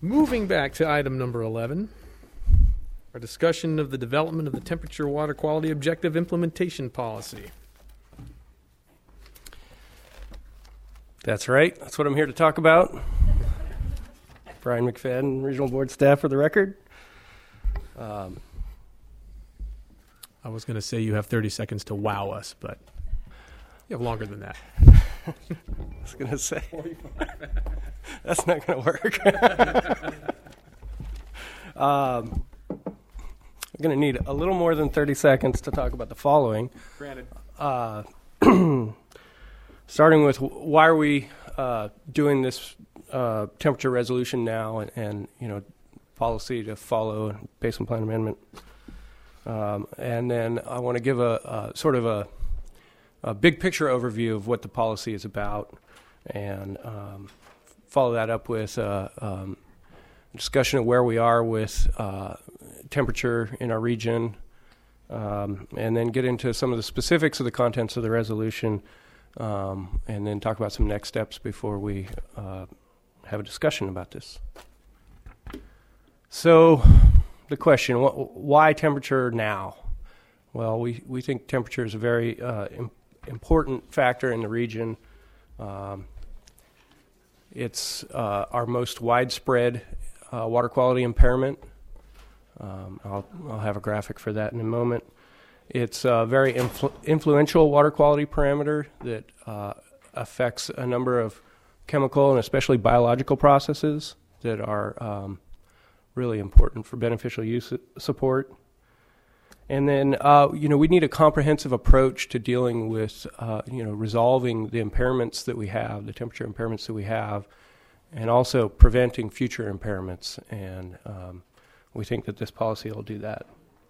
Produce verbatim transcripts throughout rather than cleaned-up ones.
Moving back to item number eleven, our discussion of the development of the temperature water quality objective implementation policy. That's right. That's what I'm here to talk about. Brian McFadden, Regional Board staff for the record. Um, I was going to say you have thirty seconds to wow us, but you have longer than that. I was going to say, that's not going to work. um, I'm going to need a little more than thirty seconds to talk about the following. Granted. Uh, starting with why are we uh, doing this uh, temperature resolution now and, and, you know, policy to follow Basin Plan Amendment. Um, and then I want to give a, a sort of a, a big picture overview of what the policy is about, and um, follow that up with uh, um, a discussion of where we are with uh, temperature in our region, um, and then get into some of the specifics of the contents of the resolution, um, and then talk about some next steps before we uh, have a discussion about this. So the question, wh- why temperature now? Well, we, we think temperature is a very uh, im- important factor in the region. Um, it's uh, our most widespread uh, water quality impairment. Um, I'll, I'll have a graphic for that in a moment. It's a very influ- influential water quality parameter that uh, affects a number of chemical and especially biological processes that are um, really important for beneficial use support. And then, uh, you know, we need a comprehensive approach to dealing with, uh, you know, resolving the impairments that we have, the temperature impairments that we have, and also preventing future impairments. And um, we think that this policy will do that.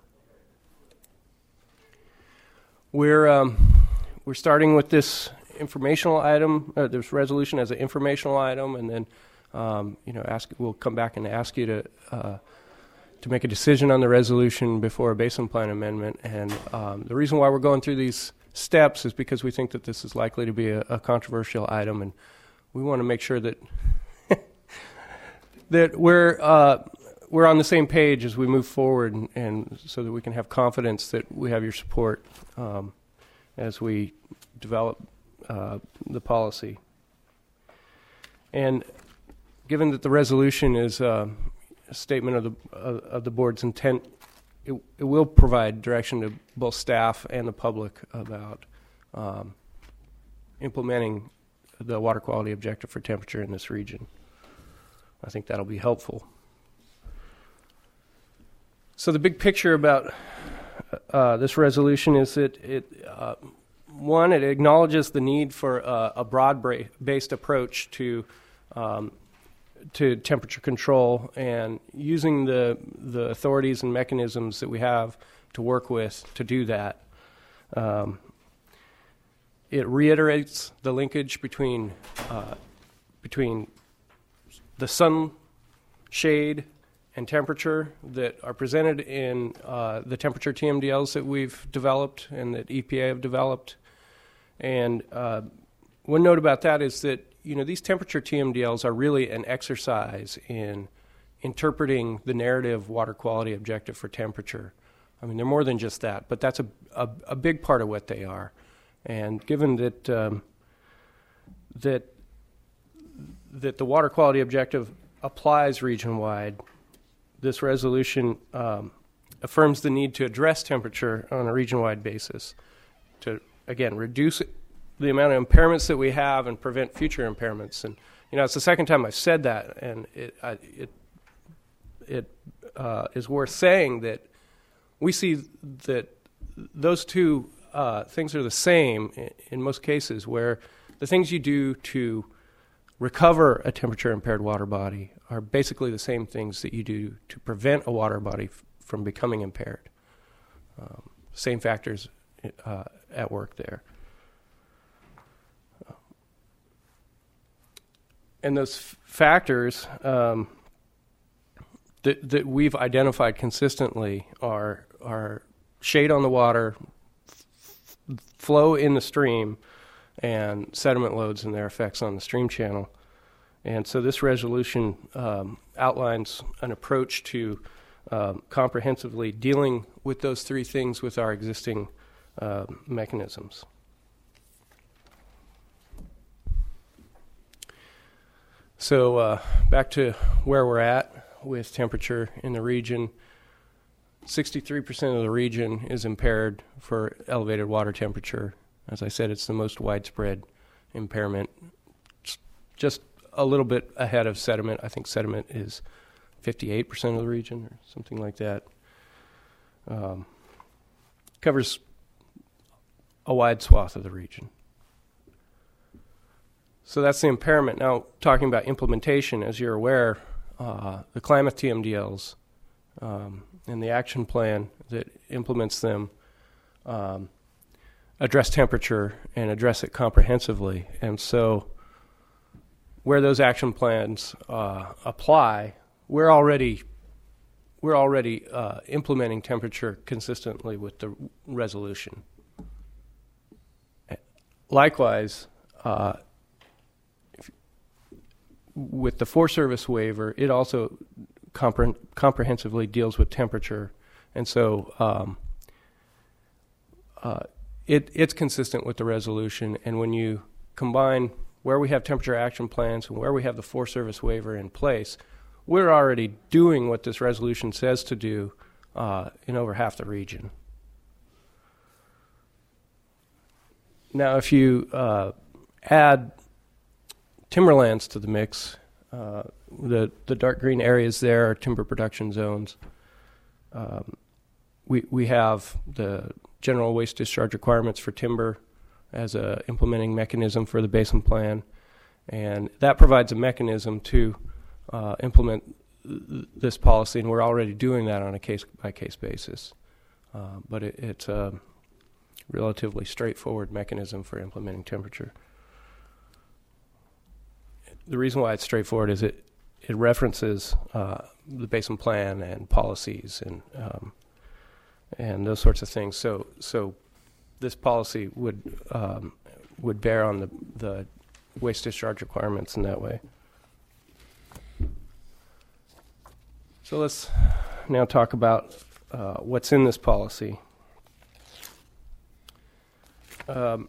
We're um, we're starting with this informational item, uh, this resolution as an informational item, and then, um, you know, ask. We'll come back and ask you to. Uh, to make a decision on the resolution before a Basin Plan Amendment. And um, the reason why we're going through these steps is because we think that this is likely to be a, a controversial item, and we want to make sure that that we're uh, we're on the same page as we move forward, and, and so that we can have confidence that we have your support um, as we develop uh, the policy. And given that the resolution is uh, statement of the uh, of the board's intent, it, it will provide direction to both staff and the public about um, implementing the water quality objective for temperature in this region. I think that'll be helpful. So the big picture about uh, this resolution is that it, uh, one, it acknowledges the need for uh, a broad-based approach to um, to temperature control, and using the the authorities and mechanisms that we have to work with to do that. Um, it reiterates the linkage between uh, between the sun, shade, and temperature that are presented in uh, the temperature T M D Ls that we've developed and that E P A have developed. And uh, one note about that is that, you know, these temperature T M D Ls are really an exercise in interpreting the narrative water quality objective for temperature. I mean, they're more than just that, but that's a, a, a big part of what they are. And given that um, that that the water quality objective applies region-wide, this resolution um, affirms the need to address temperature on a region-wide basis to, again, reduce it, the amount of impairments that we have and prevent future impairments. And, you know, it's the second time I've said that, and it I, it it uh, is worth saying that we see that those two uh, things are the same in, in most cases, where the things you do to recover a temperature-impaired water body are basically the same things that you do to prevent a water body f- from becoming impaired. Um, same factors uh, at work there. And those f- factors um, that that we've identified consistently are are shade on the water, f- flow in the stream, and sediment loads and their effects on the stream channel. And so this resolution um, outlines an approach to um, comprehensively dealing with those three things with our existing uh, mechanisms. So uh, back to where we're at with temperature in the region. sixty-three percent of the region is impaired for elevated water temperature. As I said, it's the most widespread impairment. It's just a little bit ahead of sediment. I think sediment is fifty-eight percent of the region or something like that. Um, covers a wide swath of the region. So that's the impairment. Now, talking about implementation, as you're aware, uh, the Klamath T M D Ls um, and the action plan that implements them um, address temperature and address it comprehensively. And so where those action plans uh, apply, we're already we're already uh, implementing temperature consistently with the resolution. Likewise, uh, if, with the Forest Service waiver, it also compre- comprehensively deals with temperature, and so um, uh, it, it's consistent with the resolution. And when you combine where we have temperature action plans and where we have the Forest Service waiver in place, we're already doing what this resolution says to do uh, in over half the region. Now, if you uh, add timberlands to the mix, uh, the, the dark green areas there are timber production zones. Um, we, we have the general waste discharge requirements for timber as a implementing mechanism for the basin plan, and that provides a mechanism to uh, implement th- this policy, and we're already doing that on a case-by-case basis. Uh, but it, it's a relatively straightforward mechanism for implementing temperature. The reason why it's straightforward is it, it references uh, the basin plan and policies and um, and those sorts of things. So so this policy would um, would bear on the, the waste discharge requirements in that way. So let's now talk about uh, what's in this policy. Um,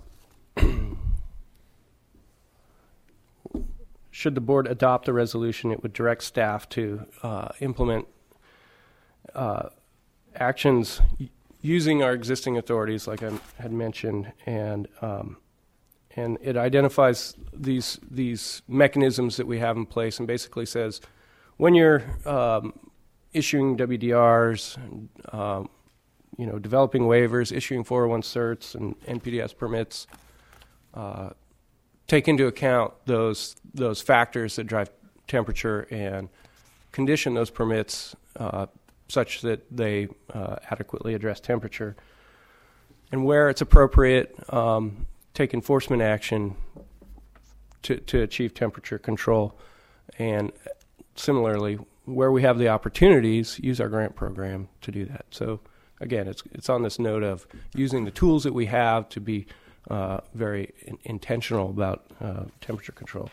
should the board adopt the resolution, it would direct staff to uh, implement uh, actions using our existing authorities, like I had mentioned, and um, and it identifies these these mechanisms that we have in place, and basically says when you're um, issuing W D Rs, um, you know, developing waivers, issuing four oh one certs and N P D S permits, uh, take into account those those factors that drive temperature and condition those permits uh, such that they uh, adequately address temperature. And where it's appropriate, um, take enforcement action to, to achieve temperature control. And similarly, where we have the opportunities, use our grant program to do that. So again, it's it's on this note of using the tools that we have to be uh, very in- intentional about uh, temperature control.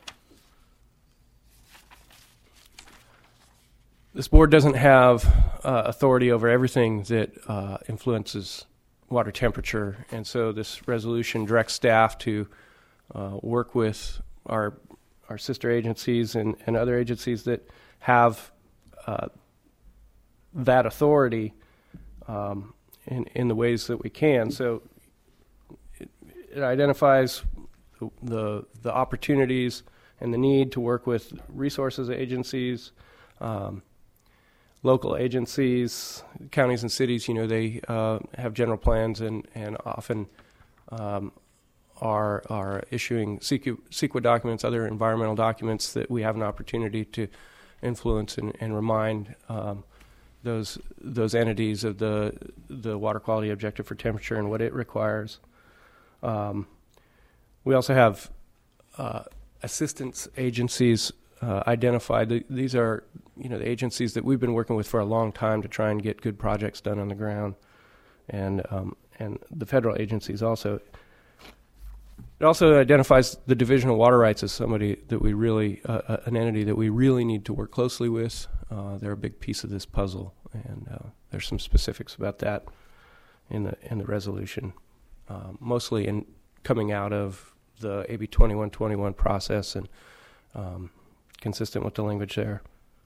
This board doesn't have uh, authority over everything that uh, influences water temperature, and so this resolution directs staff to uh, work with our our sister agencies and, and other agencies that have uh, that authority um, in, in the ways that we can. So it, it identifies the, the the opportunities and the need to work with resources agencies, um, local agencies, counties and cities. You know, they uh, have general plans and and often um, are are issuing C E Q A documents, other environmental documents that we have an opportunity to influence and, and remind um, those those entities of the the water quality objective for temperature and what it requires. Um, we also have uh, assistance agencies uh, identified. These are you know the agencies that we've been working with for a long time to try and get good projects done on the ground, and um, and the federal agencies also. It also identifies the Division of Water Rights as somebody that we really, uh, an entity that we really need to work closely with. Uh, they're a big piece of this puzzle, and uh, there's some specifics about that in the in the resolution, uh, mostly in coming out of the A B twenty-one twenty-one process and um, consistent with the language there.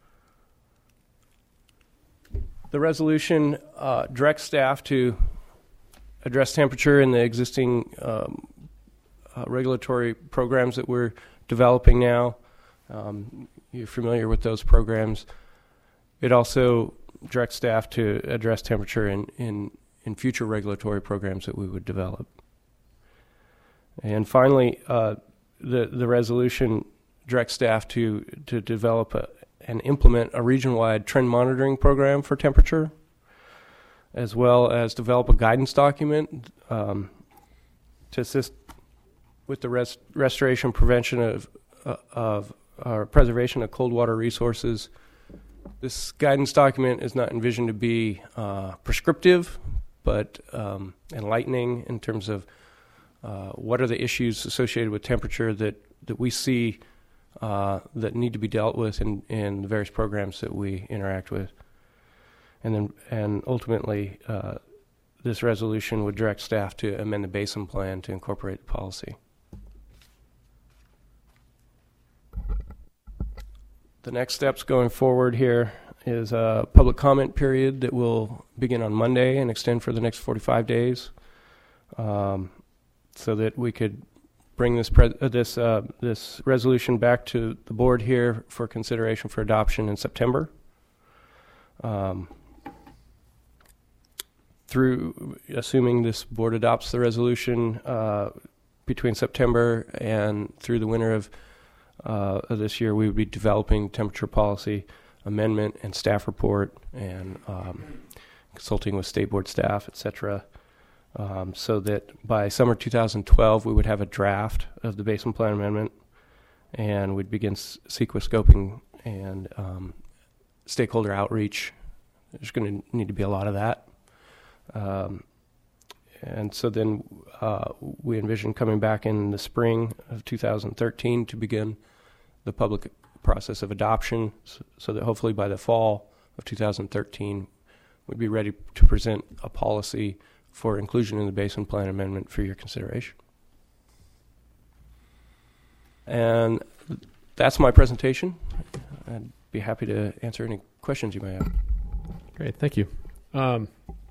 The resolution uh, directs staff to address temperature in the existing um, uh, regulatory programs that we're developing now. Um, you're familiar with those programs. It also directs staff to address temperature in, in, in future regulatory programs that we would develop. And finally, uh, the, the resolution directs staff to, to develop a, and implement a region-wide trend monitoring program for temperature, as well as develop a guidance document um, to assist with the rest, restoration, prevention of, uh, of uh, preservation of cold water resources. This guidance document is not envisioned to be uh, prescriptive, but um, enlightening in terms of uh, what are the issues associated with temperature that, that we see uh, that need to be dealt with in, in the various programs that we interact with. And then, and ultimately, uh, this resolution would direct staff to amend the basin plan to incorporate the policy. The next steps going forward here is a public comment period that will begin on Monday and extend for the next forty-five days, um, so that we could bring this pre- uh, this uh, this resolution back to the board here for consideration for adoption in September. Um, through, assuming this board adopts the resolution uh, between September and through the winter of, uh, of this year, we would be developing temperature policy amendment and staff report and um, consulting with state board staff, et cetera, um, so that by summer two thousand twelve, we would have a draft of the basin plan amendment, and we'd begin s- CEQA scoping and um, stakeholder outreach. There's going to need to be a lot of that. Um, and so then uh, we envision coming back in the spring of two thousand thirteen to begin the public process of adoption, so, so that hopefully by the fall of two thousand thirteen, we'd be ready to present a policy for inclusion in the basin plan amendment for your consideration. And that's my presentation. I'd be happy to answer any questions you may have. Great, thank you. Um,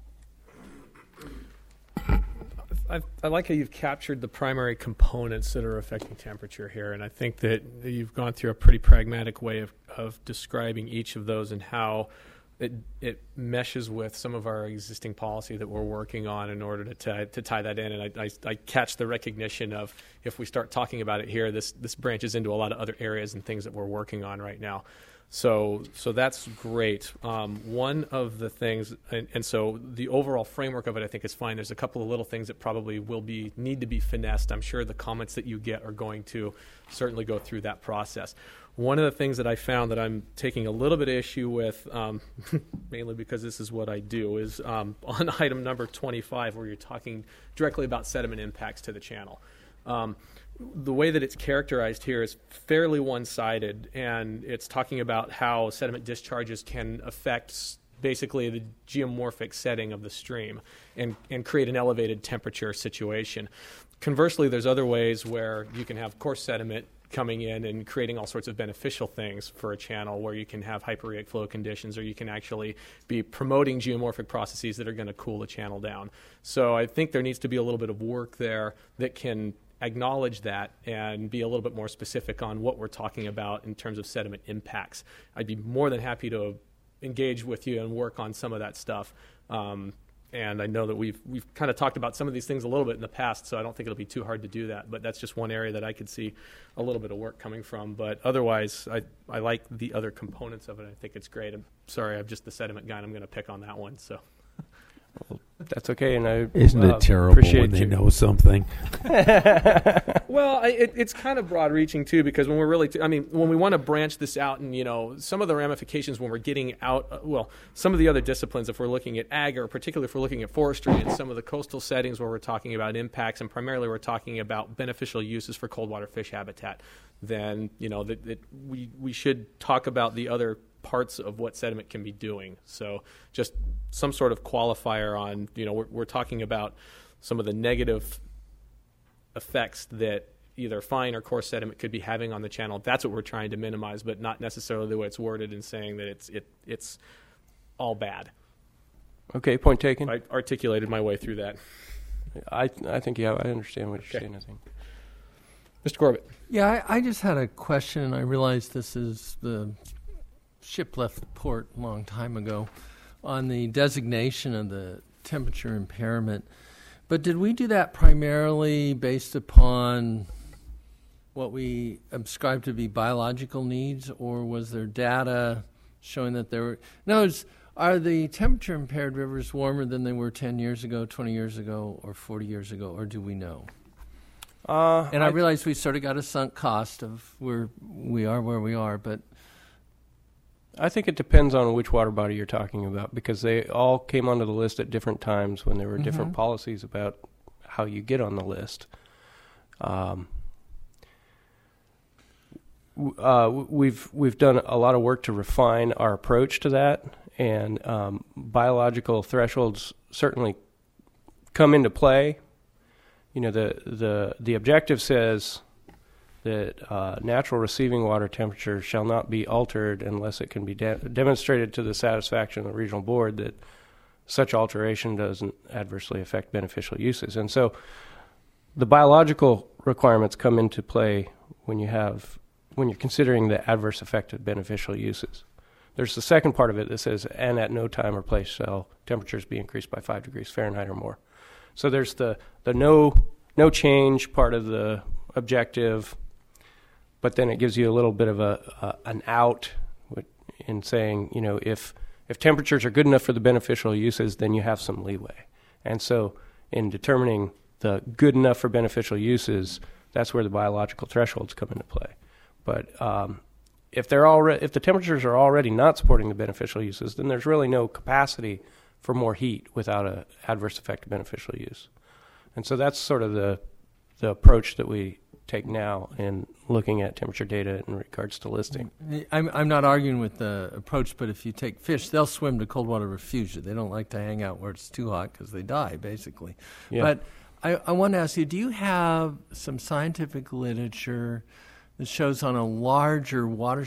I, I like how you've captured the primary components that are affecting temperature here, and I think that you've gone through a pretty pragmatic way of, of describing each of those and how it, it meshes with some of our existing policy that we're working on in order to tie, to tie that in. And I, I, I catch the recognition of, if we start talking about it here, this, this branches into a lot of other areas and things that we're working on right now. So so that's great. Um, one of the things, and, and so the overall framework of it, I think, is fine. There's a couple of little things that probably will be need to be finessed. I'm sure the comments that you get are going to certainly go through that process. One of the things that I found that I'm taking a little bit of issue with, um, mainly because this is what I do, is um, on item number twenty-five, where you're talking directly about sediment impacts to the channel. Um, the way that it's characterized here is fairly one-sided, and it's talking about how sediment discharges can affect basically the geomorphic setting of the stream and, and create an elevated temperature situation. Conversely, there's other ways where you can have coarse sediment coming in and creating all sorts of beneficial things for a channel, where you can have hyporheic flow conditions, or you can actually be promoting geomorphic processes that are going to cool the channel down. So I think there needs to be a little bit of work there that can acknowledge that and be a little bit more specific on what we're talking about in terms of sediment impacts. I'd be more than happy to engage with you and work on some of that stuff. Um, and I know that we've we've kind of talked about some of these things a little bit in the past, so I don't think it'll be too hard to do that. But that's just one area that I could see a little bit of work coming from. But otherwise, I, I like the other components of it. I think it's great. I'm sorry, I'm just the sediment guy, and I'm going to pick on that one. So. Well, That's okay, and I Isn't uh, it terrible appreciate when they you. know something? Well, I, it, it's kind of broad-reaching too, because when we're really, t- I mean, when we want to branch this out, and you know, some of the ramifications when we're getting out, uh, well, some of the other disciplines, if we're looking at ag, or particularly if we're looking at forestry, and some of the coastal settings where we're talking about impacts, and primarily we're talking about beneficial uses for cold water fish habitat, then you know that, that we we should talk about the other parts of what sediment can be doing. So just some sort of qualifier on, you know, we're, we're talking about some of the negative effects that either fine or coarse sediment could be having on the channel. That's what we're trying to minimize, but not necessarily the way it's worded in saying that it's it it's all bad. Okay, point taken. I articulated my way through that. I I think yeah, I understand what you're Okay. saying. I think. Mister Corbett. Yeah, I, I just had a question, and I realize this is the ship left the port a long time ago on the designation of the temperature impairment. But did we do that primarily based upon what we ascribe to be biological needs, or was there data showing that there were... In other words, are the temperature impaired rivers warmer than they were ten years ago, twenty years ago, or forty years ago, or do we know? Uh, And I, I realize we sort of got a sunk cost of where we are where we are, but I think it depends on which water body you're talking about, because they all came onto the list at different times when there were different Mhm. policies about how you get on the list. Um, w- uh, w- we've we've done a lot of work to refine our approach to that, and um, biological thresholds certainly come into play. You know, the the the objective says that uh, natural receiving water temperature shall not be altered unless it can be de- demonstrated to the satisfaction of the regional board that such alteration doesn't adversely affect beneficial uses. And so the biological requirements come into play when you have when you're considering the adverse effect of beneficial uses. There's the second part of it that says, and at no time or place shall temperatures be increased by five degrees Fahrenheit or more. So there's the, the no no change part of the objective, but then it gives you a little bit of a uh, an out in saying, you know, if if temperatures are good enough for the beneficial uses, then you have some leeway. And so in determining the good enough for beneficial uses, that's where the biological thresholds come into play. But um, if they're already if the temperatures are already not supporting the beneficial uses, then there's really no capacity for more heat without an adverse effect of beneficial use. And so that's sort of the the approach that we take now in looking at temperature data in regards to listing. I'm I'm not arguing with the approach, but if you take fish, they'll swim to cold water refugia. They don't like to hang out where it's too hot because they die, basically. Yeah. But I, I want to ask you, do you have some scientific literature that shows on a larger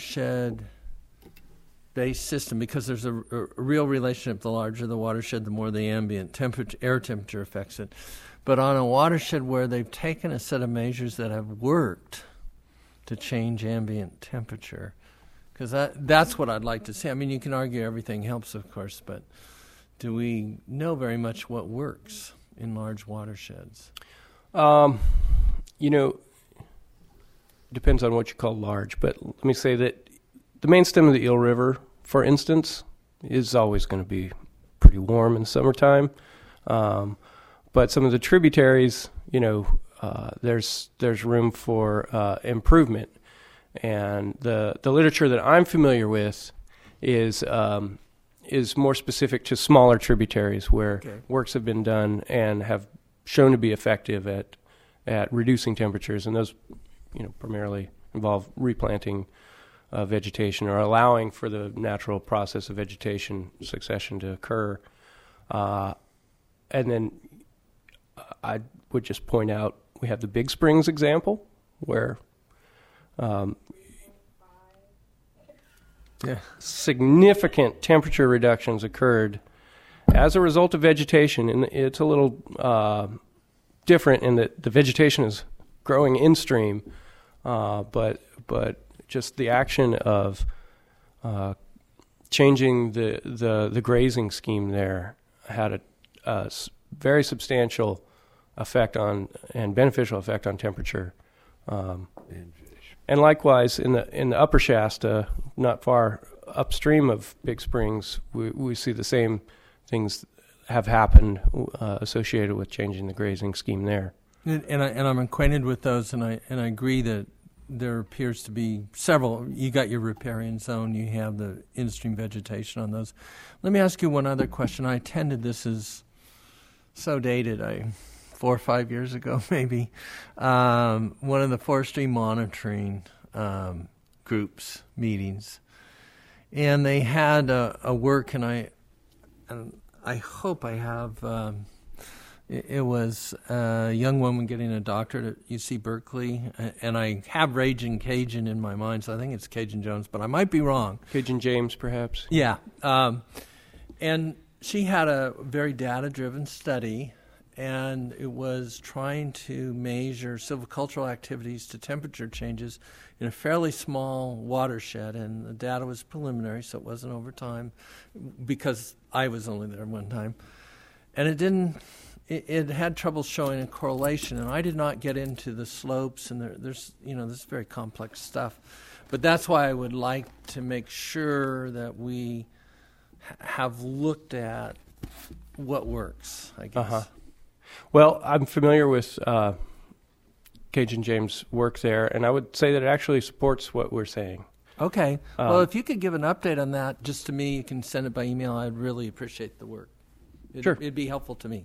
watershed-based system, because there's a, a real relationship, the larger the watershed, the more the ambient temperature, air temperature affects it. But on a watershed where they've taken a set of measures that have worked to change ambient temperature, because that, that's what I'd like to see. I mean, you can argue everything helps, of course, but do we know very much what works in large watersheds? Um, you know, depends on what you call large, but let me say that the main stem of the Eel River, for instance, is always going to be pretty warm in the summertime. Um, but some of the tributaries, you know, uh, there's there's room for uh, improvement. And the the literature that I'm familiar with is um, is more specific to smaller tributaries where Okay. works have been done and have shown to be effective at at reducing temperatures, and those, you know, primarily involve replanting uh, vegetation or allowing for the natural process of vegetation succession to occur. Uh, and then I would just point out we have the Big Springs example where um, Yeah. significant temperature reductions occurred as a result of vegetation, and it's a little uh, different in that the vegetation is growing in stream, uh, but but just the action of uh, changing the, the the grazing scheme there had a, a s- very substantial effect on and beneficial effect on temperature. Um, and likewise, in the in the upper Shasta, not far upstream of Big Springs, we, we see the same things have happened uh, associated with changing the grazing scheme there. And, and, I, and I'm acquainted with those, and I and I agree that there appears to be several. You got your riparian zone, you have the in-stream vegetation on those. Let me ask you one other question. I attended, this is so dated, I four or five years ago maybe, um, one of the forestry monitoring um, groups meetings, and they had a, a work, and I and I hope I have. Um, it, it was a young woman getting a doctorate at U C Berkeley, and I have Raging Cajun in my mind, so I think it's Cajun Jones, but I might be wrong. Cajun James, perhaps. Yeah, um, and she had a very data-driven study, and it was trying to measure silvicultural activities to temperature changes in a fairly small watershed, and the data was preliminary, so it wasn't over time, because I was only there one time. And it didn't, it, it had trouble showing a correlation, and I did not get into the slopes, and there, there's, you know, this is very complex stuff. But that's why I would like to make sure that we ha- have looked at what works, I guess. Uh-huh. Well, I'm familiar with uh, Cajun James' work there, and I would say that it actually supports what we're saying. Okay. Um, well, if you could give an update on that just to me, you can send it by email. I'd really appreciate the work. It'd, Sure. It'd be helpful to me.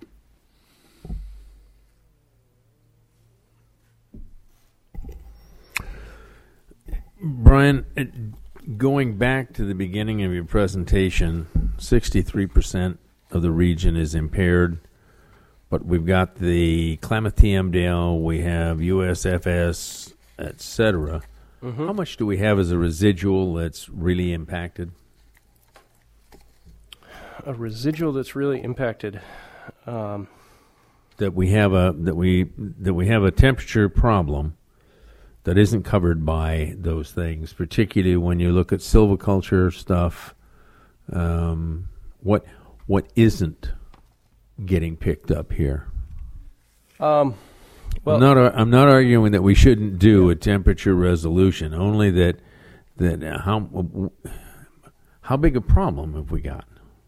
Brian, it, going back to the beginning of your presentation, sixty-three percent of the region is impaired, but we've got the Klamath T M D L, we have U S F S, et cetera. Mm-hmm. How much do we have as a residual that's really impacted? A residual that's really impacted. Um, That we have a that we that we have a temperature problem that isn't covered by those things, particularly when you look at silviculture stuff. Um, what what isn't getting picked up here? um, well, I'm not ar- I'm not arguing that we shouldn't do a temperature resolution. Only that that uh, how how big a problem have we got?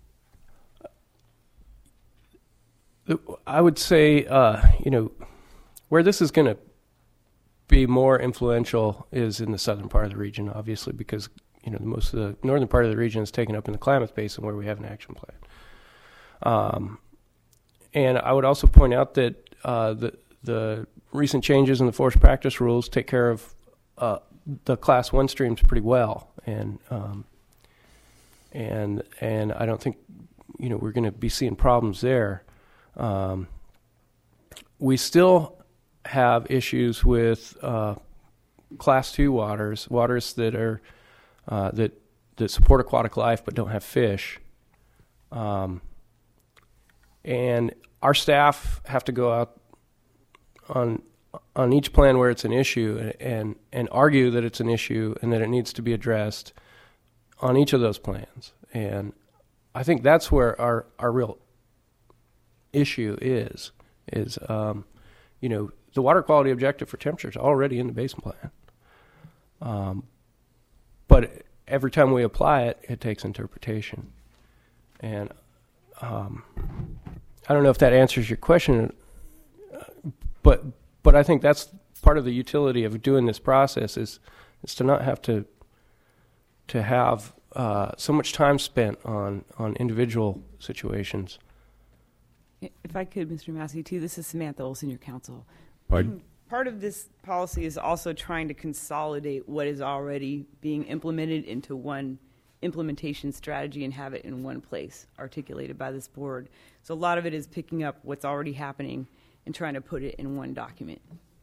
I would say, uh, you know, where this is going to be more influential is in the southern part of the region, obviously, because, you know, most of the northern part of the region is taken up in the Klamath Basin where we have an action plan. Um, and I would also point out that uh, the the recent changes in the forest practice rules take care of uh, the class one streams pretty well, and um, and and I don't think, you know, we're going to be seeing problems there. Um, we still have issues with uh, class two waters, waters that are uh, that that support aquatic life but don't have fish. Um, and our staff have to go out on on each plan where it's an issue and and argue that it's an issue and that it needs to be addressed on each of those plans. And I think that's where our, our real issue is, is, um, you know, the water quality objective for temperature is already in the basin plan. Um, but every time we apply it, it takes interpretation. And um, I don't know if that answers your question, but but I think that's part of the utility of doing this process is is to not have to to have uh, so much time spent on, on individual situations. If I could, Mister Massey, too, this is Samantha Olson, your counsel. Pardon? Part of this policy is also trying to consolidate what is already being implemented into one implementation strategy and have it in one place, articulated by this board. So a lot of it is picking up what's already happening and trying to put it in one document.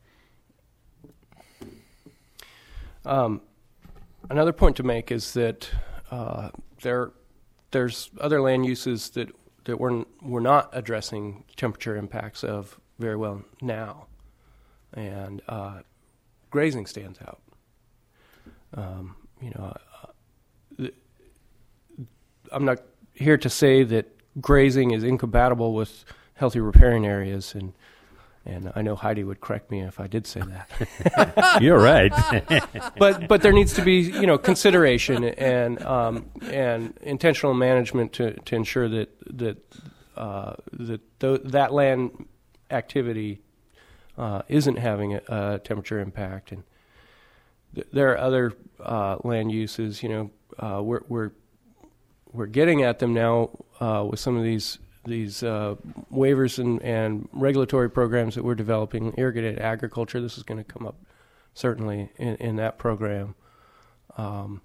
Um, another point to make is that uh, there there's other land uses that that we're, we're not addressing temperature impacts of very well now. And uh, grazing stands out. Um, you know, uh, the, I'm not here to say that grazing is incompatible with healthy riparian areas, and and I know Heidi would correct me if I did say that. You're right. but but there needs to be, you know, consideration and um, and intentional management to, to ensure that that uh, that th- that land activity uh, isn't having a, a temperature impact. And th- there are other uh, land uses. You know, uh, we're we're we're getting at them now uh, with some of these these uh, waivers and, and regulatory programs that we're developing. Irrigated agriculture. This is going to come up certainly in, in that program. Um,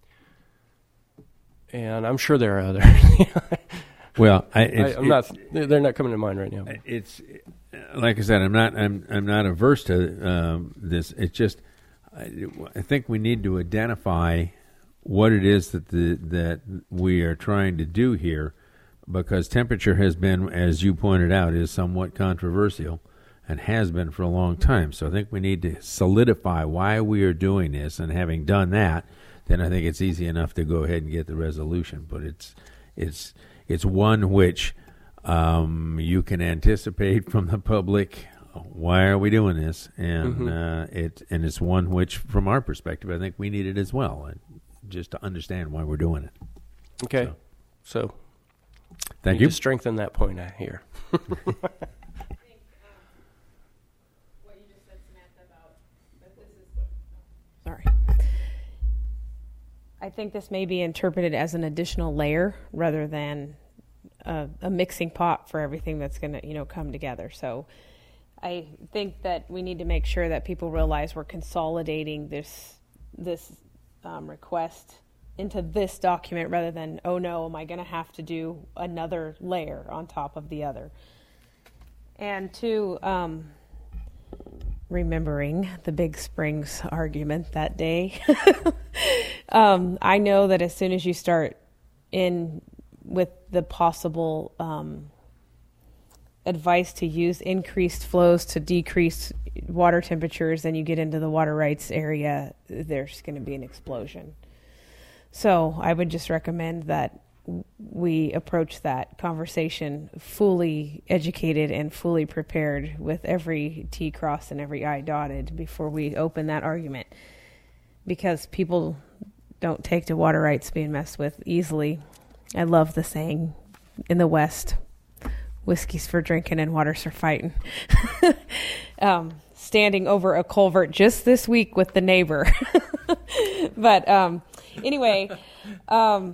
and I'm sure there are others. Well, I, I, it's, I'm not. They're not coming to mind right now. It's like I said. I'm not. I'm. I'm not averse to um, this. It's just. I, I think we need to identify what it is that the that we are trying to do here, because temperature has been, as you pointed out, is somewhat controversial, and has been for a long time. So I think we need to solidify why we are doing this, and having done that, then I think it's easy enough to go ahead and get the resolution. But it's it's. It's one which um, you can anticipate from the public. Why are we doing this? And Mm-hmm. uh, it and it's one which, from our perspective, I think we need it as well, and just to understand why we're doing it. Okay, So, so thank need you. to strengthen that point I hear. Sorry. I think this may be interpreted as an additional layer rather than a, a mixing pot for everything that's going to, you know, come together. So I think that we need to make sure that people realize we're consolidating this this um, request into this document rather than, oh no, am I going to have to do another layer on top of the other? And two, um, remembering the Big Springs argument that day, um, I know that as soon as you start in with the possible um, advice to use increased flows to decrease water temperatures, and you get into the water rights area, there's going to be an explosion. So I would just recommend that we approach that conversation fully educated and fully prepared, with every T crossed and every I dotted before we open that argument, because people don't take to water rights being messed with easily. I love the saying in the West, whiskey's for drinking and water's for fighting. um, standing over a culvert just this week with the neighbor. But um, anyway, um,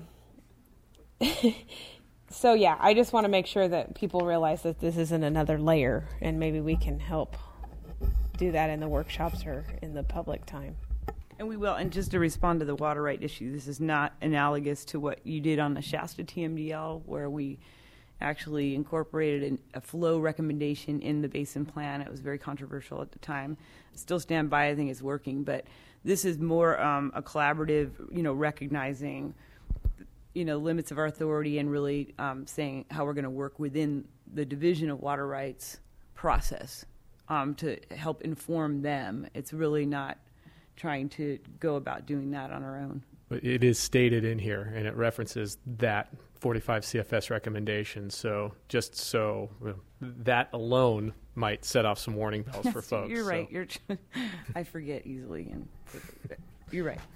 so yeah, I just want to make sure that people realize that this isn't another layer, and maybe we can help do that in the workshops or in the public time. And we will. And just to respond to the water right issue, this is not analogous to what you did on the Shasta T M D L, where we actually incorporated an, a flow recommendation in the basin plan. It was very controversial at the time. I still stand by. I think it's working. But this is more um, a collaborative, you know, recognizing, you know, limits of our authority, and really um, saying how we're going to work within the Division of Water Rights process um, to help inform them. It's really not trying to go about doing that on our own. But it is stated in here, and it references that forty-five C F S recommendation. So just so well, that alone might set off some warning bells for folks. You're right. So. You're. I forget easily, and you're right.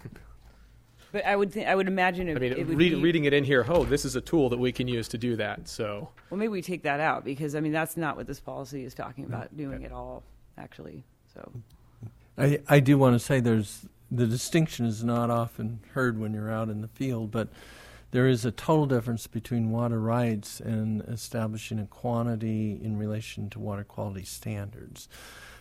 But I would think I would imagine. It, I mean, it would read, be, reading it in here, oh, this is a tool that we can use to do that. So, well, maybe we take that out, because I mean that's not what this policy is talking about doing at all, actually. So, I, I do want to say there's the distinction is not often heard when you're out in the field, but there is a total difference between water rights and establishing a quantity in relation to water quality standards.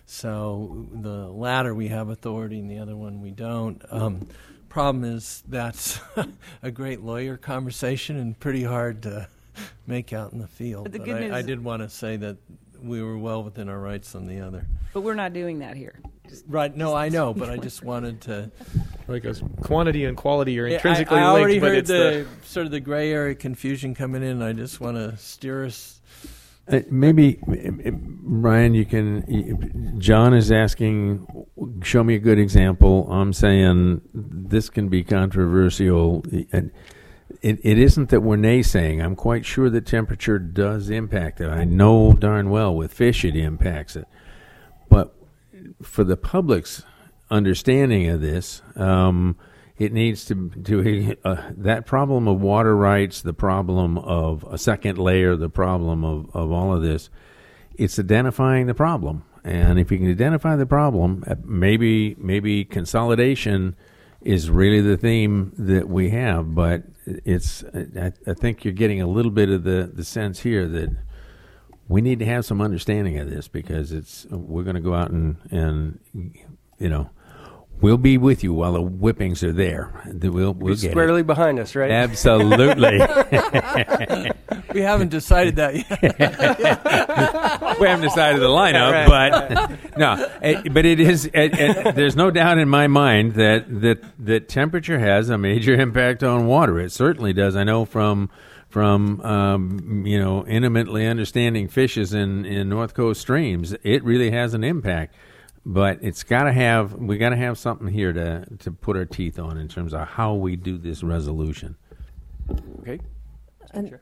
So the latter we have authority, and the other one we don't. Um, problem is that's a great lawyer conversation and pretty hard to make out in the field. But the But good news I, I is- did want to say that we were well within our rights on the other. but we're not doing that here. Just, Right, no, I know, but I just wanted to... like goes, quantity and quality are Yeah, intrinsically I, I already linked, but heard it's the, the sort of the gray area confusion coming in. I just want to steer us. Uh, maybe, uh, Ryan, you can. John is asking, show me a good example. I'm saying this can be controversial. And it, it isn't that we're naysaying. I'm quite sure that temperature does impact it. I know darn well with fish it impacts it. But for the public's understanding of this, um, it needs to to uh, that problem of water rights, the problem of a second layer, the problem of, of all of this. It's identifying the problem, and if you can identify the problem, maybe maybe consolidation is really the theme that we have. But it's I, I think you're getting a little bit of the, the sense here that we need to have some understanding of this, because it's we're going to go out and and you know. We'll be with you while the whippings are there. We'll, we'll get squarely it. behind us, right? Absolutely. We haven't decided that yet. We haven't decided the lineup, but no. It, but it is. It, it, there's no doubt in my mind that, that that temperature has a major impact on water. It certainly does. I know from from um, you know intimately understanding fishes in, in North Coast streams, it really has an impact. But it's got to have, we got to have something here to, to put our teeth on in terms of how we do this resolution. Okay. And-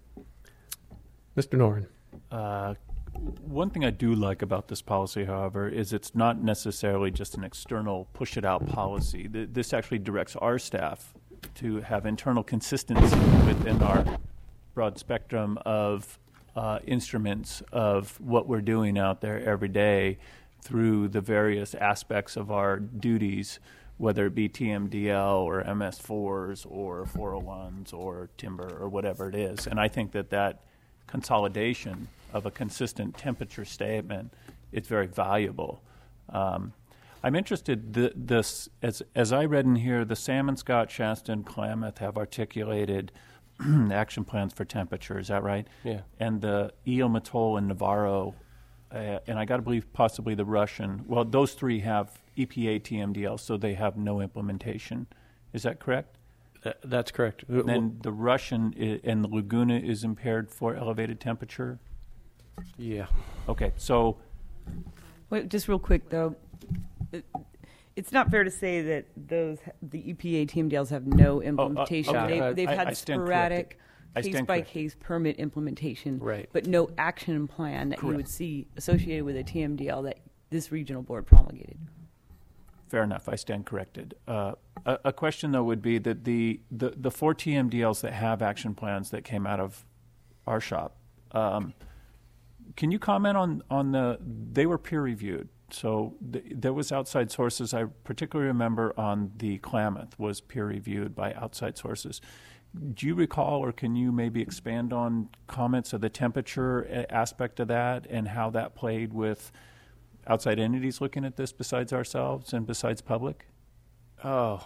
Mister Noren. Uh, one thing I do like about this policy, however, is it's not necessarily just an external push-it-out policy. Th- this actually directs our staff to have internal consistency within our broad spectrum of uh, instruments of what we're doing out there every day, through the various aspects of our duties, whether it be T M D L or M S fours or four oh ones or timber or whatever it is. And I think that that consolidation of a consistent temperature statement is very valuable. Um, I'm interested, th- this as as I read in here, the Salmon, Scott, Shasta, and Klamath have articulated action plans for temperature. Is that right? Yeah. And the Eel, Mattole, and Navarro, Uh, and I got to believe possibly the Russian. Well, those three have E P A T M D L, so they have no implementation. Is that correct? Th- that's correct. And then the Russian I- and the Laguna is impaired for elevated temperature? Yeah. Okay, so Wait, just real quick though, it, it's not fair to say that those the E P A T M D Ls have no implementation. okay. They've, they've I- had I stand sporadic corrected. I case stand by corrected. case permit implementation, Right. but no action plan that you Correct. would see associated with a T M D L that this regional board promulgated. fair enough, I stand corrected. Uh, a, a question, though, would be that the, the, the four T M D Ls that have action plans that came out of our shop, um, can you comment on, on the, they were peer-reviewed. So th- there was outside sources. I particularly remember on the Klamath was peer-reviewed by outside sources. Do you recall, or can you maybe expand on comments of the temperature a- aspect of that and how that played with outside entities looking at this besides ourselves and besides public? Oh.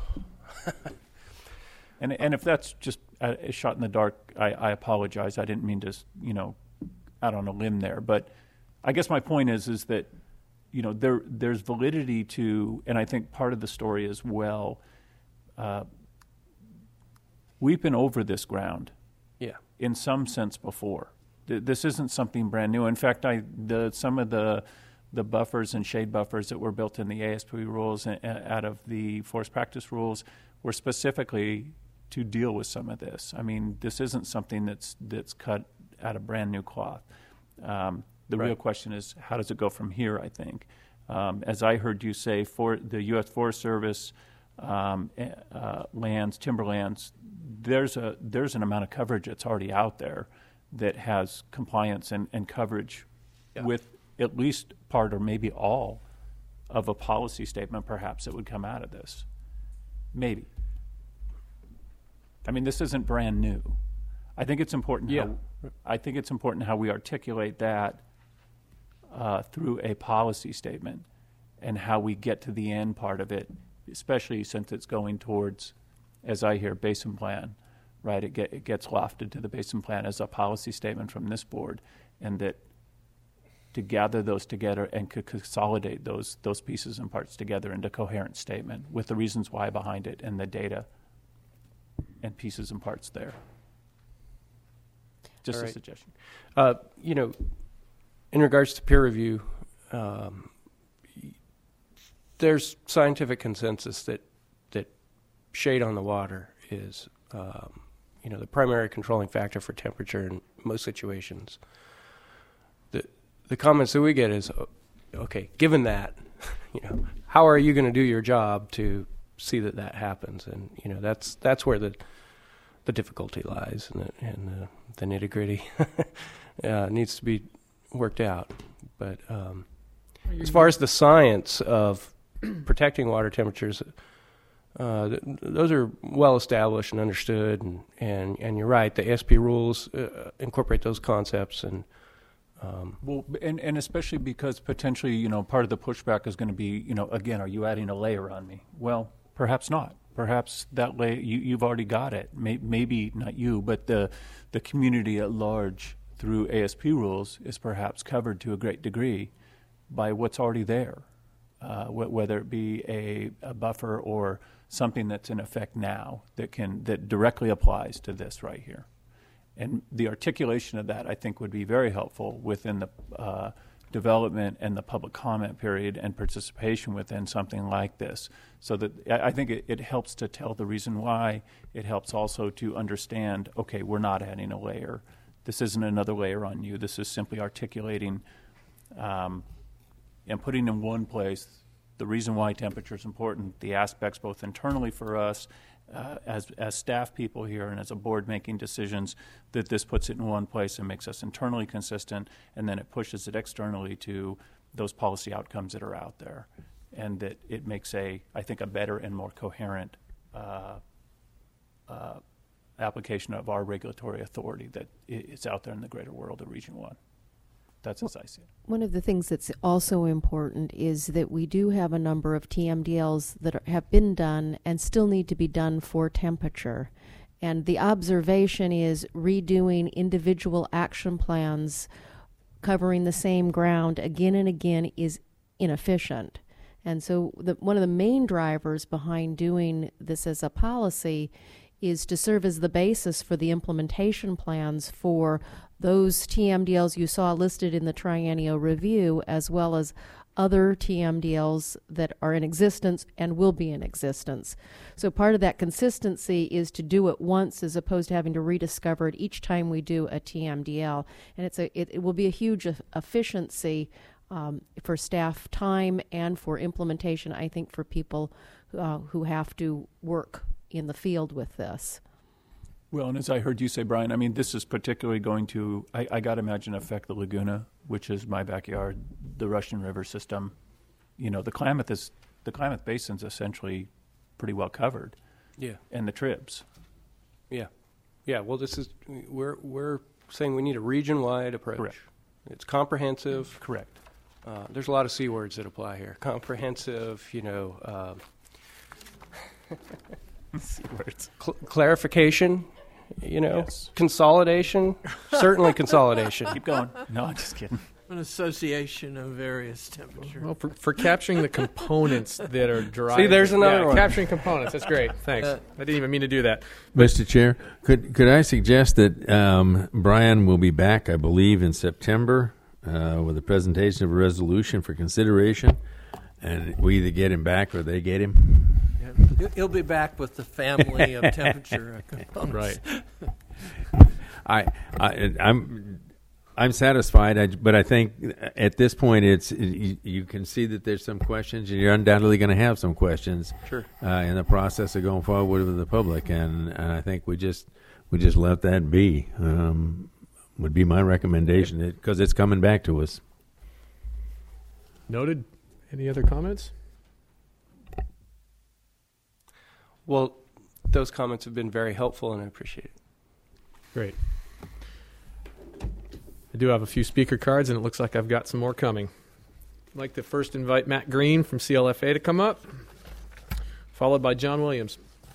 And and if that's just a, a shot in the dark, I, I apologize. I didn't mean to, you know, out on a limb there. But I guess my point is is that, you know, there there's validity to, and I think part of the story as well, uh, we've been over this ground Yeah. in some sense before. Th- This isn't something brand new. In fact, I the some of the the buffers and shade buffers that were built in the A S P rules and, uh, out of the forest practice rules were specifically to deal with some of this. I mean, this isn't something that's that's cut out of brand new cloth. Um, the Right. real question is, how does it go from here, I think? Um, as I heard you say, for the U S Forest Service um, uh, lands, timberlands, there's a there's an amount of coverage that's already out there that has compliance and, and coverage Yeah. with at least part or maybe all of a policy statement perhaps that would come out of this. Maybe. I mean, this isn't brand new. I think it's important Yeah. how I think it's important how we articulate that uh, through a policy statement and how we get to the end part of it, especially since it's going towards, as I hear, basin plan, right? It, get, it gets lofted to the basin plan as a policy statement from this board, and that to gather those together and to consolidate those those pieces and parts together into a coherent statement with the reasons why behind it and the data and pieces and parts there. Just All a right. suggestion. Uh, you know, in regards to peer review, um, there's scientific consensus that that shade on the water is, um, you know, the primary controlling factor for temperature in most situations. The the comments that we get is, okay, given that, you know, how are you going to do your job to see that that happens. And you know, that's that's where the the difficulty lies, and the, and the, the nitty gritty uh, needs to be worked out. But um, as far as the science of protecting water temperatures, uh, th- those are well established and understood, and, and, and you're right, the A S P rules uh, incorporate those concepts. And um, Well, and, and especially because potentially, you know, part of the pushback is going to be, you know, again, are you adding a layer on me? Well, perhaps not. Perhaps that layer, you, you've already got it. May, maybe not you, but the the community at large through A S P rules is perhaps covered to a great degree by what's already there, uh, wh- whether it be a, a buffer or something that's in effect now that can that directly applies to this right here. And the articulation of that, I think, would be very helpful within the uh, development and the public comment period and participation within something like this. So that I I think it, it helps to tell the reason why. It helps also to understand, okay, we're not adding a layer. This isn't another layer on you. This is simply articulating um, and putting in one place the reason why temperature is important, the aspects both internally for us uh, as as staff people here and as a board making decisions, that this puts it in one place and makes us internally consistent, and then it pushes it externally to those policy outcomes that are out there, and that it makes a, I think, a better and more coherent uh, uh, application of our regulatory authority that is out there in the greater world of Region one. That's as I see it. One of the things that's also important is that we do have a number of T M D Ls that are, have been done and still need to be done for temperature. And the observation is redoing individual action plans covering the same ground again and again is inefficient. And so the, one of the main drivers behind doing this as a policy is to serve as the basis for the implementation plans for those T M D Ls you saw listed in the triennial review, as well as other T M D Ls that are in existence and will be in existence. So part of that consistency is to do it once as opposed to having to rediscover it each time we do a T M D L. And it's a, it, it will be a huge e- efficiency um, for staff time and for implementation, I think, for people uh, who have to work in the field with this. Well, and as I heard you say, Brian, I mean, this is particularly going to, I, I got to imagine, affect the Laguna, which is my backyard, the Russian River system. You know, the Klamath is, the Klamath Basin's essentially pretty well covered. Yeah. And the Tribs. Yeah. Yeah, well, this is, we're, we're saying we need a region-wide approach. Correct. It's comprehensive. Correct. Uh, there's a lot of C words that apply here. Comprehensive, you know, um, C words. cl- clarification, you know, Yes. consolidation, certainly consolidation. Keep going. No, I'm just kidding. An association of various temperatures. Well, for, for capturing the components that are driving. See, there's another yeah, one. Capturing components. That's great. Thanks. Uh, I didn't even mean to do that. Mister Chair, could could I suggest that um, Brian will be back, I believe, in September uh, with a presentation of a resolution for consideration, and we either get him back or they get him. Yeah. He'll- He'll be back with the family of temperature components. Right. I, I I'm I'm satisfied, I, but I think at this point it's you, you can see that there's some questions, and you're undoubtedly going to have some questions. Sure. Uh, in the process of going forward with the public, and, and I think we just we just let that be. Um, would be my recommendation because it's coming back to us. Noted. Any other comments? Well, those comments have been very helpful, and I appreciate it. Great. I do have a few speaker cards, and it looks like I've got some more coming. I'd like to first invite Matt Green from C L F A to come up, followed by John Williams.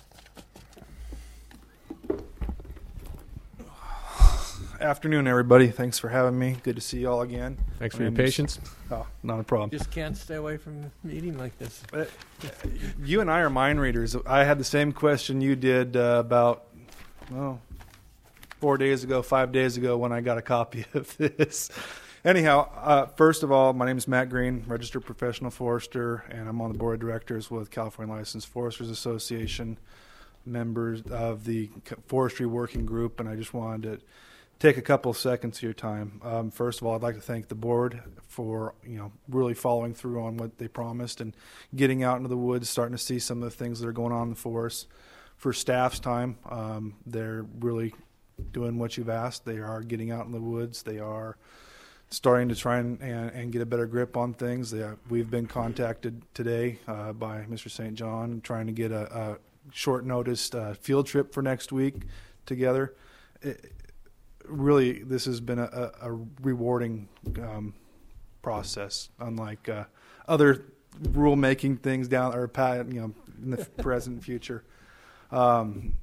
Afternoon, everybody. Thanks for having me. Good to see you all again. Thanks for My your name is- patience. Oh, not a problem. Just can't stay away from a meeting like this. Uh, You and I are mind readers. I had the same question you did uh, about, well, four days ago, five days ago when I got a copy of this. Anyhow, uh, first of all, my name is Matt Green, registered professional forester, and I'm on the board of directors with California Licensed Foresters Association, members of the Forestry Working Group, and I just wanted to take a couple of seconds of your time. Um, first of all, I'd like to thank the board for, you know, really following through on what they promised and getting out into the woods, starting to see some of the things that are going on in the forest. For staff's time, um, they're really doing what you've asked. They are getting out in the woods. They are starting to try and, and, and get a better grip on things. They are, we've been contacted today uh, by Mister Saint John trying to get a, a short notice uh, field trip for next week together. It, really, this has been a, a rewarding um, process, unlike uh, other rule-making things down or you know in the present future. Um,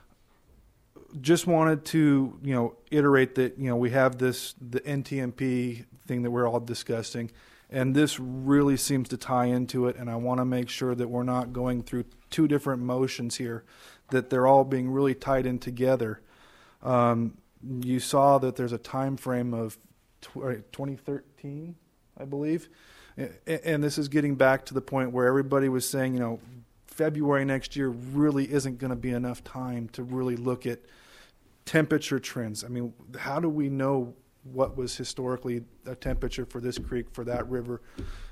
just wanted to you know iterate that you know we have this the N T M P thing that we're all discussing, and this really seems to tie into it. And I want to make sure that we're not going through two different motions here, that they're all being really tied in together. Um, you saw that there's a time frame of twenty thirteen, I believe, and this is getting back to the point where everybody was saying, you know, February next year really isn't going to be enough time to really look at temperature trends. I mean, how do we know what was historically a temperature for this creek, for that river?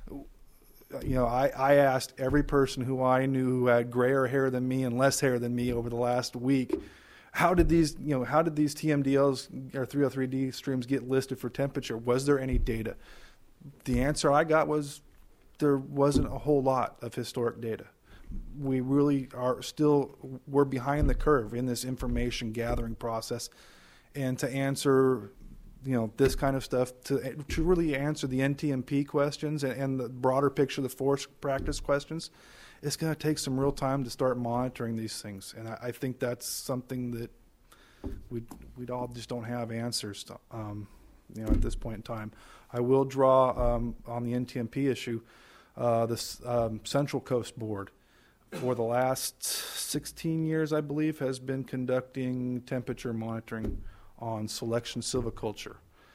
You know, I, I asked every person who I knew who had grayer hair than me and less hair than me over the last week, how did these, you know, how did these T M D Ls or three oh three D streams get listed for temperature? Was there any data? The answer I got was there wasn't a whole lot of historic data. We really are still, we're behind the curve in this information gathering process. And to answer, you know, this kind of stuff, to, to really answer the N T M P questions and, and the broader picture, the forest practice questions, it's going to take some real time to start monitoring these things. And I, I think that's something that we we'd all just don't have answers to, um, you know, at this point in time. I will draw um, on the N T M P issue, uh, this um, Central Coast Board for the last sixteen years, I believe, has been conducting temperature monitoring on selection silviculture.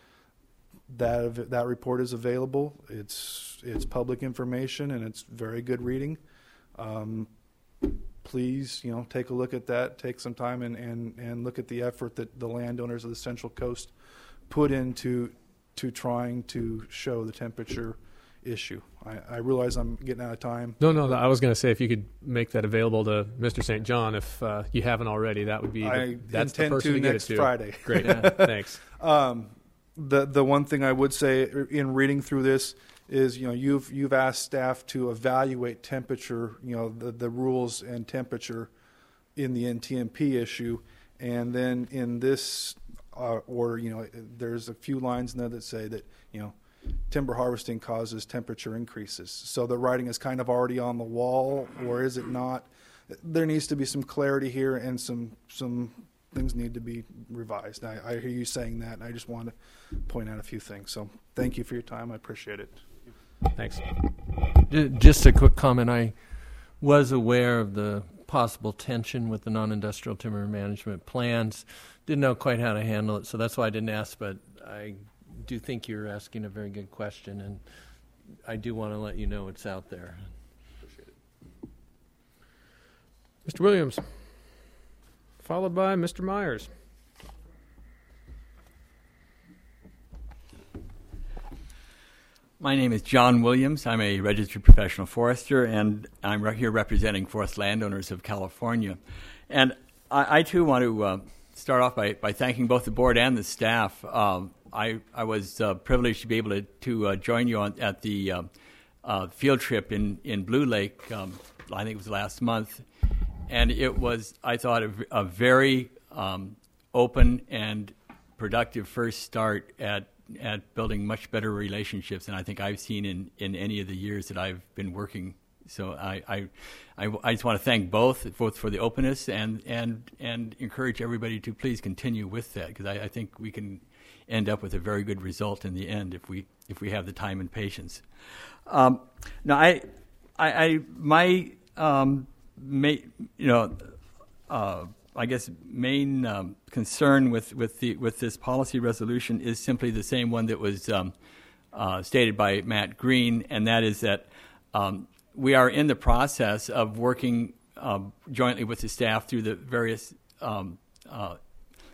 That that report is available. It's it's public information and it's very good reading. Um, please, you know, take a look at that. Take some time and, and, and look at the effort that the landowners of the Central Coast put into to trying to show the temperature issue. I, I realize I'm getting out of time. No, no, I was going to say if you could make that available to Mister Saint John, if uh, you haven't already, that would be I the, that's the intend person to to next get it to. Friday. Great, yeah, thanks. Um, the the one thing I would say in reading through this is, you know, you've you've asked staff to evaluate temperature, you know, the, the rules and temperature in the N T M P issue, and then in this uh, order, you know, there's a few lines in there that say that, you know, timber harvesting causes temperature increases. So the writing is kind of already on the wall, or is it not? There needs to be some clarity here, and some some things need to be revised. I, I hear you saying that, and I just want to point out a few things. So thank you for your time. I appreciate it. Thanks. Just a quick comment. I was aware of the possible tension with the non-industrial timber management plans. Didn't know quite how to handle it, so that's why I didn't ask, but I do think you're asking a very good question, and I do want to let you know it's out there. Appreciate it. Mister Williams, followed by Mister Myers. My name is John Williams. I'm a registered professional forester, and I'm right here representing Forest Landowners of California. And I, I too, want to uh, start off by, by thanking both the board and the staff. Um, I, I was uh, privileged to be able to, to uh, join you on, at the uh, uh, field trip in, in Blue Lake, um, I think it was last month. And it was, I thought, a, a very um, open and productive first start at at building much better relationships than I think I've seen in, in any of the years that I've been working. So I I, I, I just want to thank both, both for the openness and and, and encourage everybody to please continue with that, because I, I think we can end up with a very good result in the end if we if we have the time and patience. Um, now I I, I my um, may, you know. Uh, I guess main um, concern with with the with this policy resolution is simply the same one that was um, uh, stated by Matt Green, and that is that um, we are in the process of working uh, jointly with the staff through the various um, uh,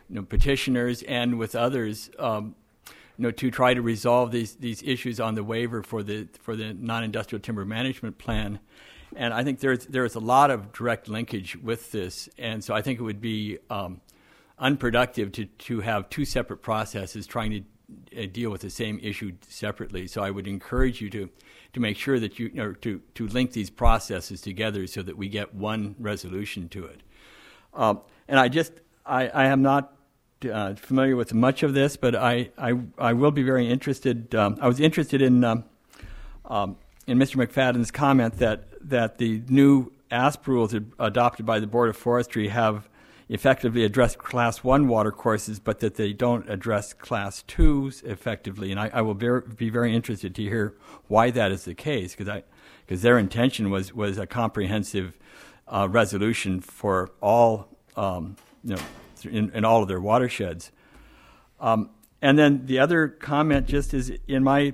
you know, petitioners and with others, um, you know, to try to resolve these these issues on the waiver for the for the non-industrial timber management plan. And I think there's there's a lot of direct linkage with this, and so I think it would be um, unproductive to to have two separate processes trying to uh, deal with the same issue separately. So I would encourage you to to make sure that you, you know, to to link these processes together so that we get one resolution to it. Um, and I just I, I am not uh, familiar with much of this, but I I, I will be very interested. Um, I was interested in. Um, um, in Mister McFadden's comment that, that the new A S P rules adopted by the Board of Forestry have effectively addressed Class one water courses, but that they don't address Class twos effectively. And I, I will be, be very interested to hear why that is the case, because I because their intention was, was a comprehensive uh, resolution for all, um, you know, in, in all of their watersheds. Um, and then the other comment just is in my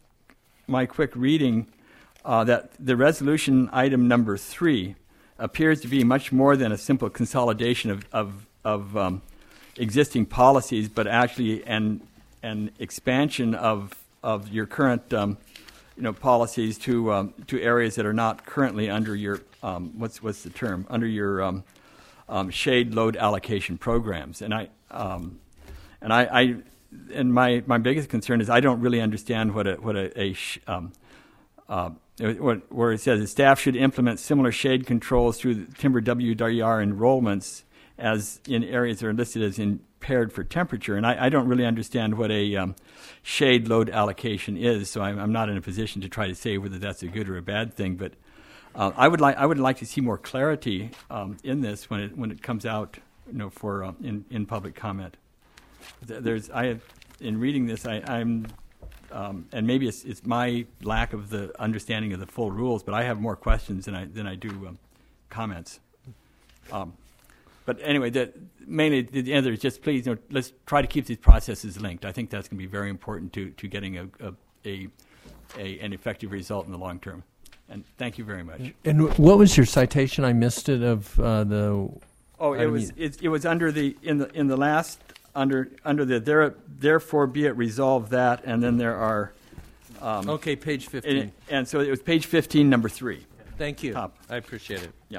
my quick reading, Uh, that the resolution item number three appears to be much more than a simple consolidation of of, of um, existing policies, but actually an an expansion of of your current um, you know policies to um, to areas that are not currently under your um, what's what's the term under your um, um, shade load allocation programs. And I um, and I, I and my my biggest concern is I don't really understand what a what a, a sh- um, uh, where it says the staff should implement similar shade controls through the timber W D R enrollments as in areas that are listed as impaired for temperature. And I, I don't really understand what a um, shade load allocation is, so I'm, I'm not in a position to try to say whether that's a good or a bad thing. But uh, I would like I would like to see more clarity um, in this when it when it comes out, you know, for uh, in in public comment. There's I have, in reading this I, I'm. Um, and maybe it's, it's my lack of the understanding of the full rules, but I have more questions than I than I do um, comments. Um, but anyway, the, mainly the answer is just please, you know, let's try to keep these processes linked. I think that's going to be very important to, to getting a, a, a, a an effective result in the long term. And thank you very much. And what was your citation? I missed it of uh, the. Oh, it was it, it was under the in the in the last. Under under the there, therefore be it resolved that, and then there are. Um, okay, page fifteen. And, and so it was page fifteen, number three. Thank you. Top. I appreciate it. Yeah.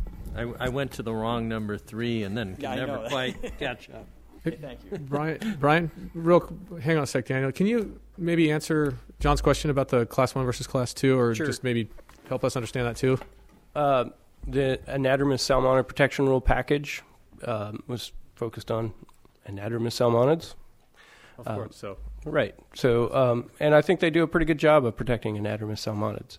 I, I went to the wrong number three, and then could yeah, never quite catch up. Hey, thank you, Brian. Brian, real hang on a sec, Daniel. Can you maybe answer John's question about the Class One versus Class Two, or Sure. just maybe help us understand that too? Uh, the anadromous salmonid protection rule package um, was focused on anadromous salmonids. Of Um, course. So Right. So, um, and I think they do a pretty good job of protecting anadromous salmonids.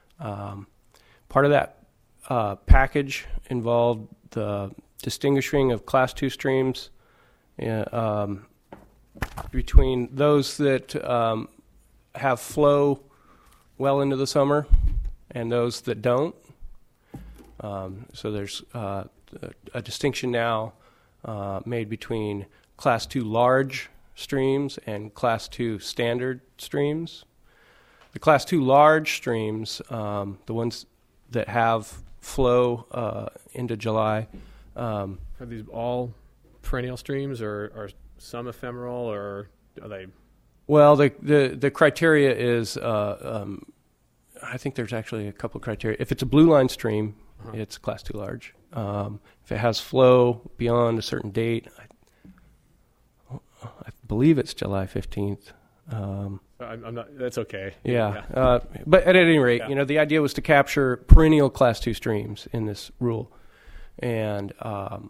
Um, part of that uh, package involved the distinguishing of Class Two streams uh, um, between those that um, have flow well into the summer and those that don't. Um, so there's uh, a, a distinction now uh, made between Class Two large streams and Class Two standard streams. The Class Two large streams, um, the ones that have flow uh, into July. Um, are these all perennial streams, or are some ephemeral, or are they? Well, the the, the criteria is, uh, um, I think there's actually a couple of criteria. If it's a blue line stream, uh-huh. it's Class Two large. Um, if it has flow beyond a certain date, I, I believe it's July fifteenth. Um, I'm, I'm not. That's okay. Yeah, yeah. Uh, but at any rate, yeah. you know, the idea was to capture perennial Class Two streams in this rule, and um,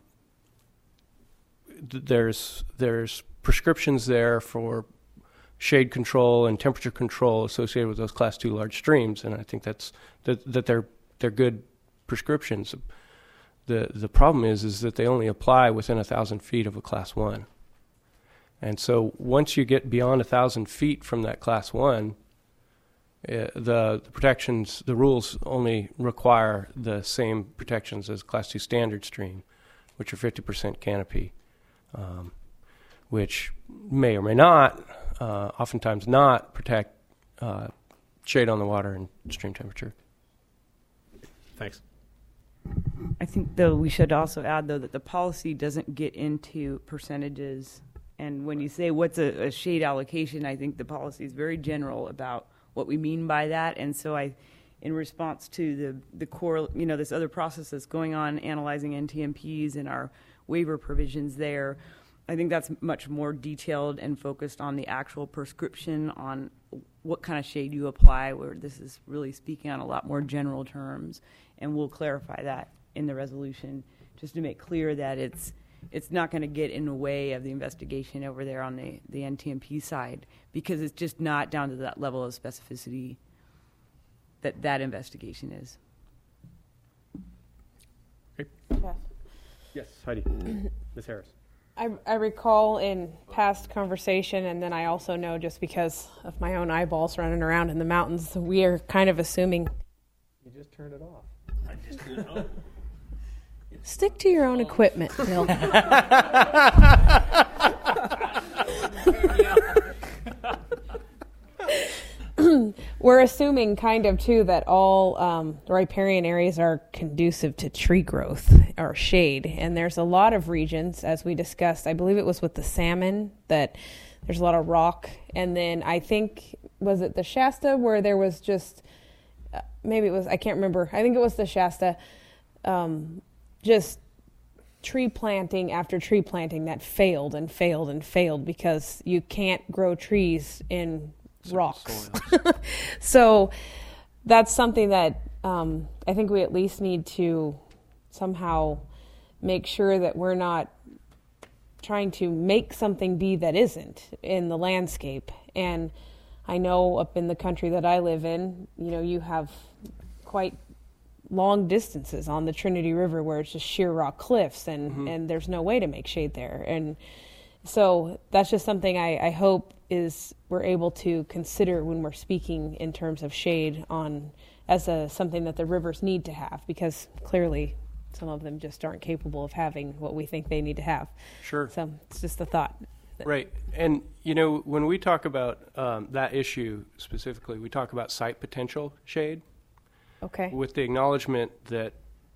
th- there's there's prescriptions there for shade control and temperature control associated with those Class Two large streams, and I think that's that, that they're they're good prescriptions. The the problem is is that they only apply within a thousand feet of a Class One. And so once you get beyond a thousand feet from that Class One, uh, the, the protections, the rules only require the same protections as Class Two standard stream, which are fifty percent canopy, um, which may or may not, uh, oftentimes not, protect uh, shade on the water and stream temperature. Thanks. I think, though, we should also add, though, that the policy doesn't get into percentages. And when you say what's a, a shade allocation, I think the policy is very general about what we mean by that. And so I, in response to the, the core, you know, this other process that's going on, analyzing N T M Ps and our waiver provisions there, I think that's much more detailed and focused on the actual prescription on what kind of shade you apply, where this is really speaking on a lot more general terms. And we'll clarify that in the resolution, just to make clear that it's it's not going to get in the way of the investigation over there on the, the N T M P side, because it's just not down to that level of specificity that that investigation is. Okay. Yes, Heidi. Miz Harris. I, I recall in past conversation, and then I also know just because of my own eyeballs running around in the mountains, we are kind of assuming. You just turned it off. I just turned it off. Stick to your own equipment, Bill. We're assuming kind of, too, that all um, riparian areas are conducive to tree growth or shade. And there's a lot of regions, as we discussed, I believe it was with the salmon, that there's a lot of rock. And then I think, was it the Shasta, where there was just, uh, maybe it was, I can't remember. I think it was the Shasta, um, just tree planting after tree planting that failed and failed and failed because you can't grow trees in rocks. So that's something that um, I think we at least need to somehow make sure that we're not trying to make something be that isn't in the landscape. And I know up in the country that I live in, you know, you have quite long distances on the Trinity River where it's just sheer rock cliffs and, mm-hmm. and there's no way to make shade there. And so that's just something I, I hope is we're able to consider when we're speaking in terms of shade on as a something that the rivers need to have, because clearly some of them just aren't capable of having what we think they need to have. Sure. So it's just a thought. Right. And, you know, when we talk about um, that issue specifically, we talk about site potential shade. Okay. With the acknowledgement that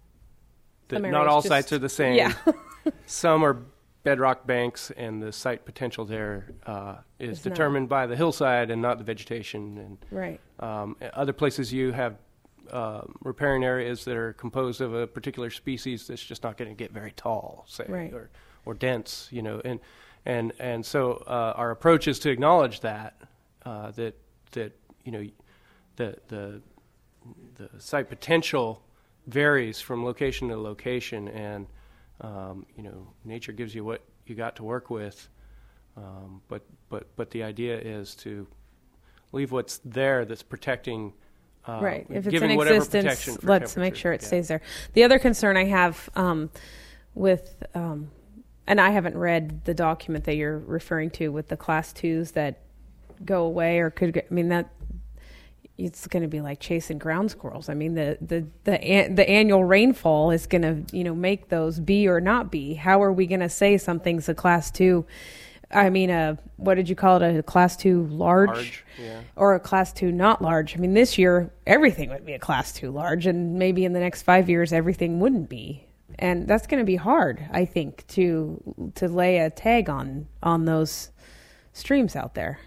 that Some not all just, sites are the same. Yeah. Some are bedrock banks, and the site potential there uh, is It's determined by the hillside and not the vegetation. And Right. um, other places you have uh, riparian areas that are composed of a particular species that's just not going to get very tall, say, Right. or or dense, you know. And and and so uh, our approach is to acknowledge that uh, that that you know the the the site potential varies from location to location, and um, you know, nature gives you what you got to work with. Um, but but but the idea is to leave what's there that's protecting. Uh, Right. If it's giving in whatever existence, protection for let's make temperature. sure it Yeah. stays there. The other concern I have um, with, um, and I haven't read the document that you're referring to with the class twos that go away or could get, I mean, that it's going to be like chasing ground squirrels. I mean, the the the, an, the annual rainfall is going to, you know, make those be or not be. How are we going to say something's a class two? I mean, a what did you call it? A class two large, Large, yeah. or a class two not large? I mean, this year everything would be a class two large, and maybe in the next five years everything wouldn't be. And that's going to be hard, I think, to to lay a tag on on those streams out there.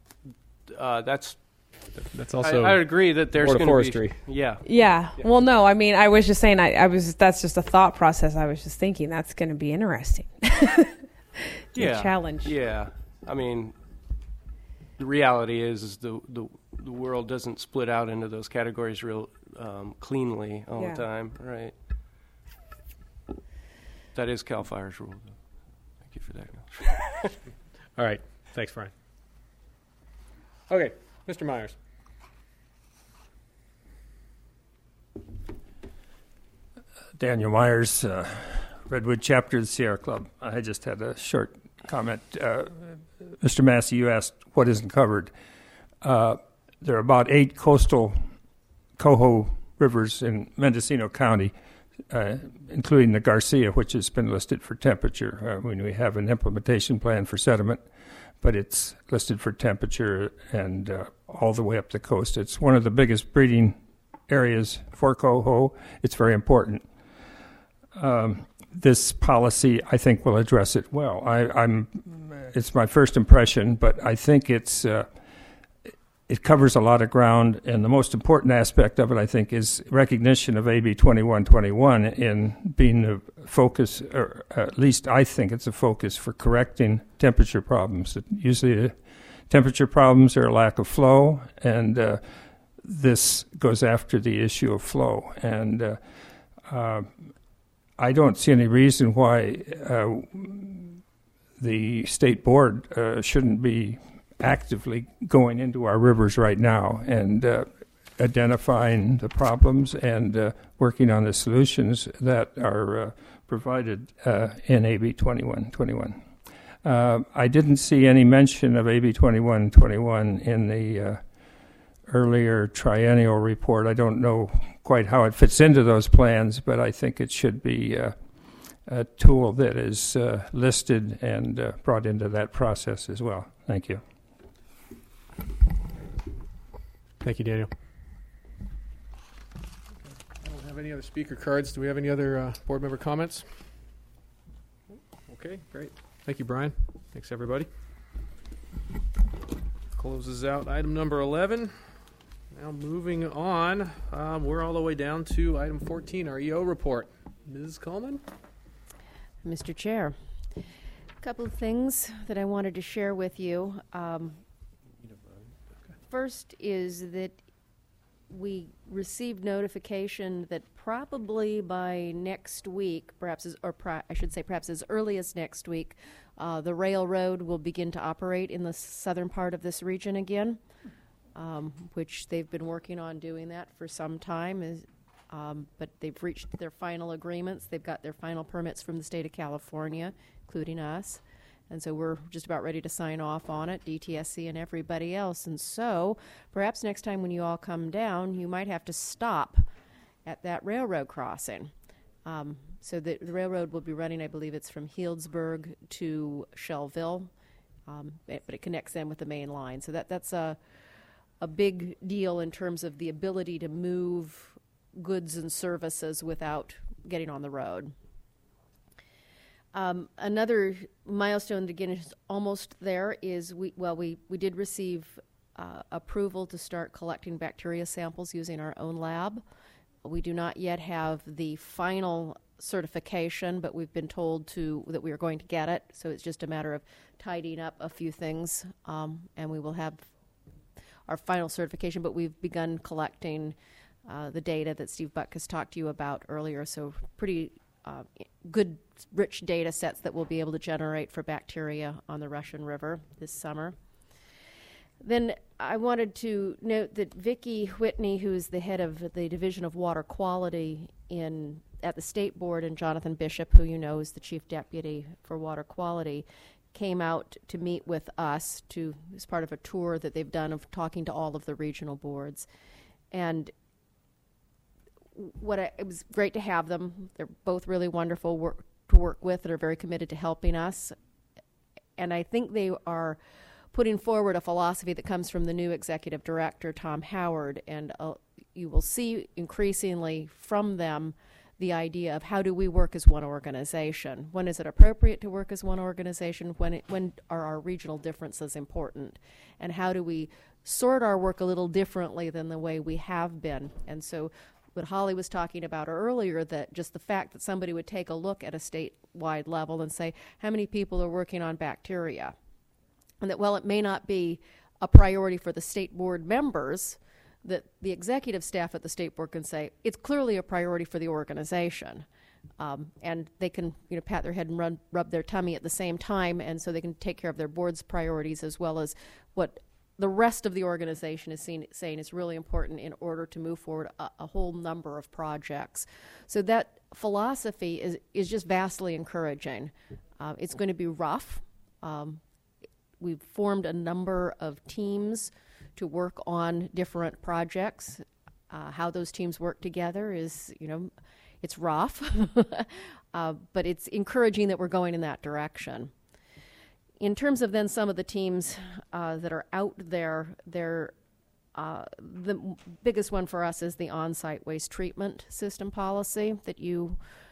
Uh, that's. That's also I, I would agree that there's Board of going to Forestry. be. Yeah. Yeah. Yeah. Well, no, I mean, I was just saying, I, I was, that's just a thought process. I was just thinking that's going to be interesting. Yeah. Challenge. Yeah. I mean, the reality is, is the, the the world doesn't split out into those categories real um, cleanly all Yeah. the time, right? That is CAL FIRE's rule, though. Thank you for that. All right. Thanks, Brian. Okay, Mister Myers. Daniel Myers, uh, Redwood Chapter of the Sierra Club. I just had a short comment. Uh, Mister Massey, you asked what isn't covered. Uh, there are about eight coastal coho rivers in Mendocino County, uh, including the Garcia, which has been listed for temperature. Uh, when we have an implementation plan for sediment, but it's listed for temperature and uh, all the way up the coast. It's one of the biggest breeding areas for coho. It's very important. um, this policy, I think, will address it well. I, I'm, it's my first impression, but I think it's uh, it covers a lot of ground, and the most important aspect of it, I think, is recognition of A B twenty-one twenty-one in being the focus, or at least I think it's a focus for correcting temperature problems. Usually the temperature problems are a lack of flow, and uh, this goes after the issue of flow. And uh, uh, I don't see any reason why uh, the state board uh, shouldn't be actively going into our rivers right now and uh, identifying the problems and uh, working on the solutions that are uh, provided uh, in A B twenty-one twenty-one. Uh, I didn't see any mention of A B twenty-one twenty-one in the uh, earlier triennial report. I don't know quite how it fits into those plans, but I think it should be uh, a tool that is uh, listed and uh, brought into that process as well. Thank you. Thank you, Daniel. I don't have any other speaker cards. Do we have any other uh, board member comments? Okay, great. Thank you, Brian. Thanks, everybody. Closes out item number eleven. Now moving on, um, we're all the way down to item fourteen, our E O report. Miz Coleman? Mister Chair, a couple of things that I wanted to share with you. Um, First is that we received notification that probably by next week, perhaps, as, or pri- I should say perhaps as early as next week, uh, the railroad will begin to operate in the southern part of this region again, um, which they've been working on doing that for some time, is, um, but they've reached their final agreements. They've got their final permits from the state of California, including us. And so we're just about ready to sign off on it, D T S C and everybody else. And so perhaps next time when you all come down, you might have to stop at that railroad crossing. Um, so the, the railroad will be running, I believe it's from Healdsburg to Shelville, um, it, but it connects them with the main line. So that that's a, a big deal in terms of the ability to move goods and services without getting on the road. Um, another milestone, again, is almost there, is we, well, we, we did receive uh, approval to start collecting bacteria samples using our own lab. We do not yet have the final certification, but we've been told to that we are going to get it, so it's just a matter of tidying up a few things, um, and we will have our final certification, but we've begun collecting uh, the data that Steve Buck has talked to you about earlier, so pretty Uh, good, rich data sets that we'll be able to generate for bacteria on the Russian River this summer. Then I wanted to note that Vicki Whitney, who's the head of the Division of Water Quality in at the State Board, and Jonathan Bishop, who you know is the Chief Deputy for Water Quality, came out to meet with us to as part of a tour that they've done of talking to all of the regional boards. And What I, it was great to have them. They're both really wonderful work, to work with and are very committed to helping us. And I think they are putting forward a philosophy that comes from the new executive director, Tom Howard, and uh, you will see increasingly from them the idea of how do we work as one organization? When is it appropriate to work as one organization? When, it, when are our regional differences important? And how do we sort our work a little differently than the way we have been? And so what Holly was talking about earlier, that just the fact that somebody would take a look at a statewide level and say, how many people are working on bacteria? And that, well, it may not be a priority for the state board members, that the executive staff at the state board can say, it's clearly a priority for the organization. Um, and they can, you know, pat their head and run, rub their tummy at the same time, and so they can take care of their board's priorities as well as what the rest of the organization is seen, saying is really important in order to move forward a, a whole number of projects. So that philosophy is, is just vastly encouraging. Uh, it's going to be rough. Um, we've formed a number of teams to work on different projects. Uh, how those teams work together is, you know, it's rough, uh, but it's encouraging that we're going in that direction. In terms of then some of the teams uh, that are out there, they're, uh, the biggest one for us is the on-site waste treatment system policy that you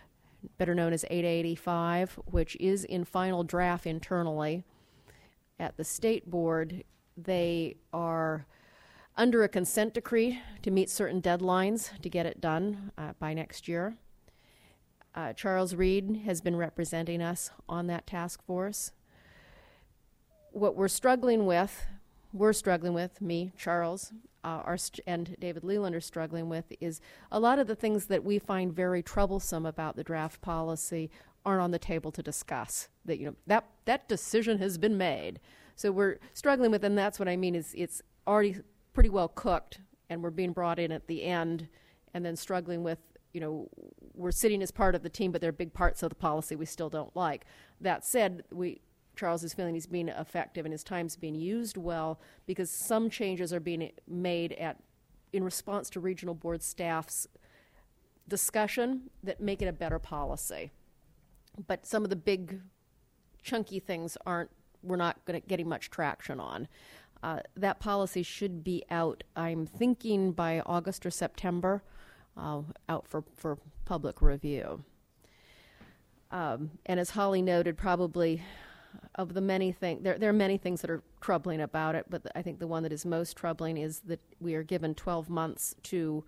better known as eight eighty-five, which is in final draft internally. At the state board, they are under a consent decree to meet certain deadlines to get it done uh, by next year. Uh, Charles Reed has been representing us on that task force. What we're struggling with, we're struggling with, me, Charles, uh, our st- and David Leland are struggling with, is a lot of the things that we find very troublesome about the draft policy aren't on the table to discuss. That, you know, that that decision has been made. So we're struggling with, and that's what I mean, is it's already pretty well cooked, and we're being brought in at the end, and then struggling with, you know, we're sitting as part of the team, but there are big parts of the policy we still don't like. That said, we Charles is feeling he's being effective and his time's being used well because some changes are being made at in response to regional board staff's discussion that make it a better policy. But some of the big chunky things aren't, we're not gonna, getting much traction on. Uh, that policy should be out, I'm thinking, by August or September, uh, out for, for public review. Um, and as Holly noted, probably of the many things, there, there are many things that are troubling about it, but I think the one that is most troubling is that we are given twelve months to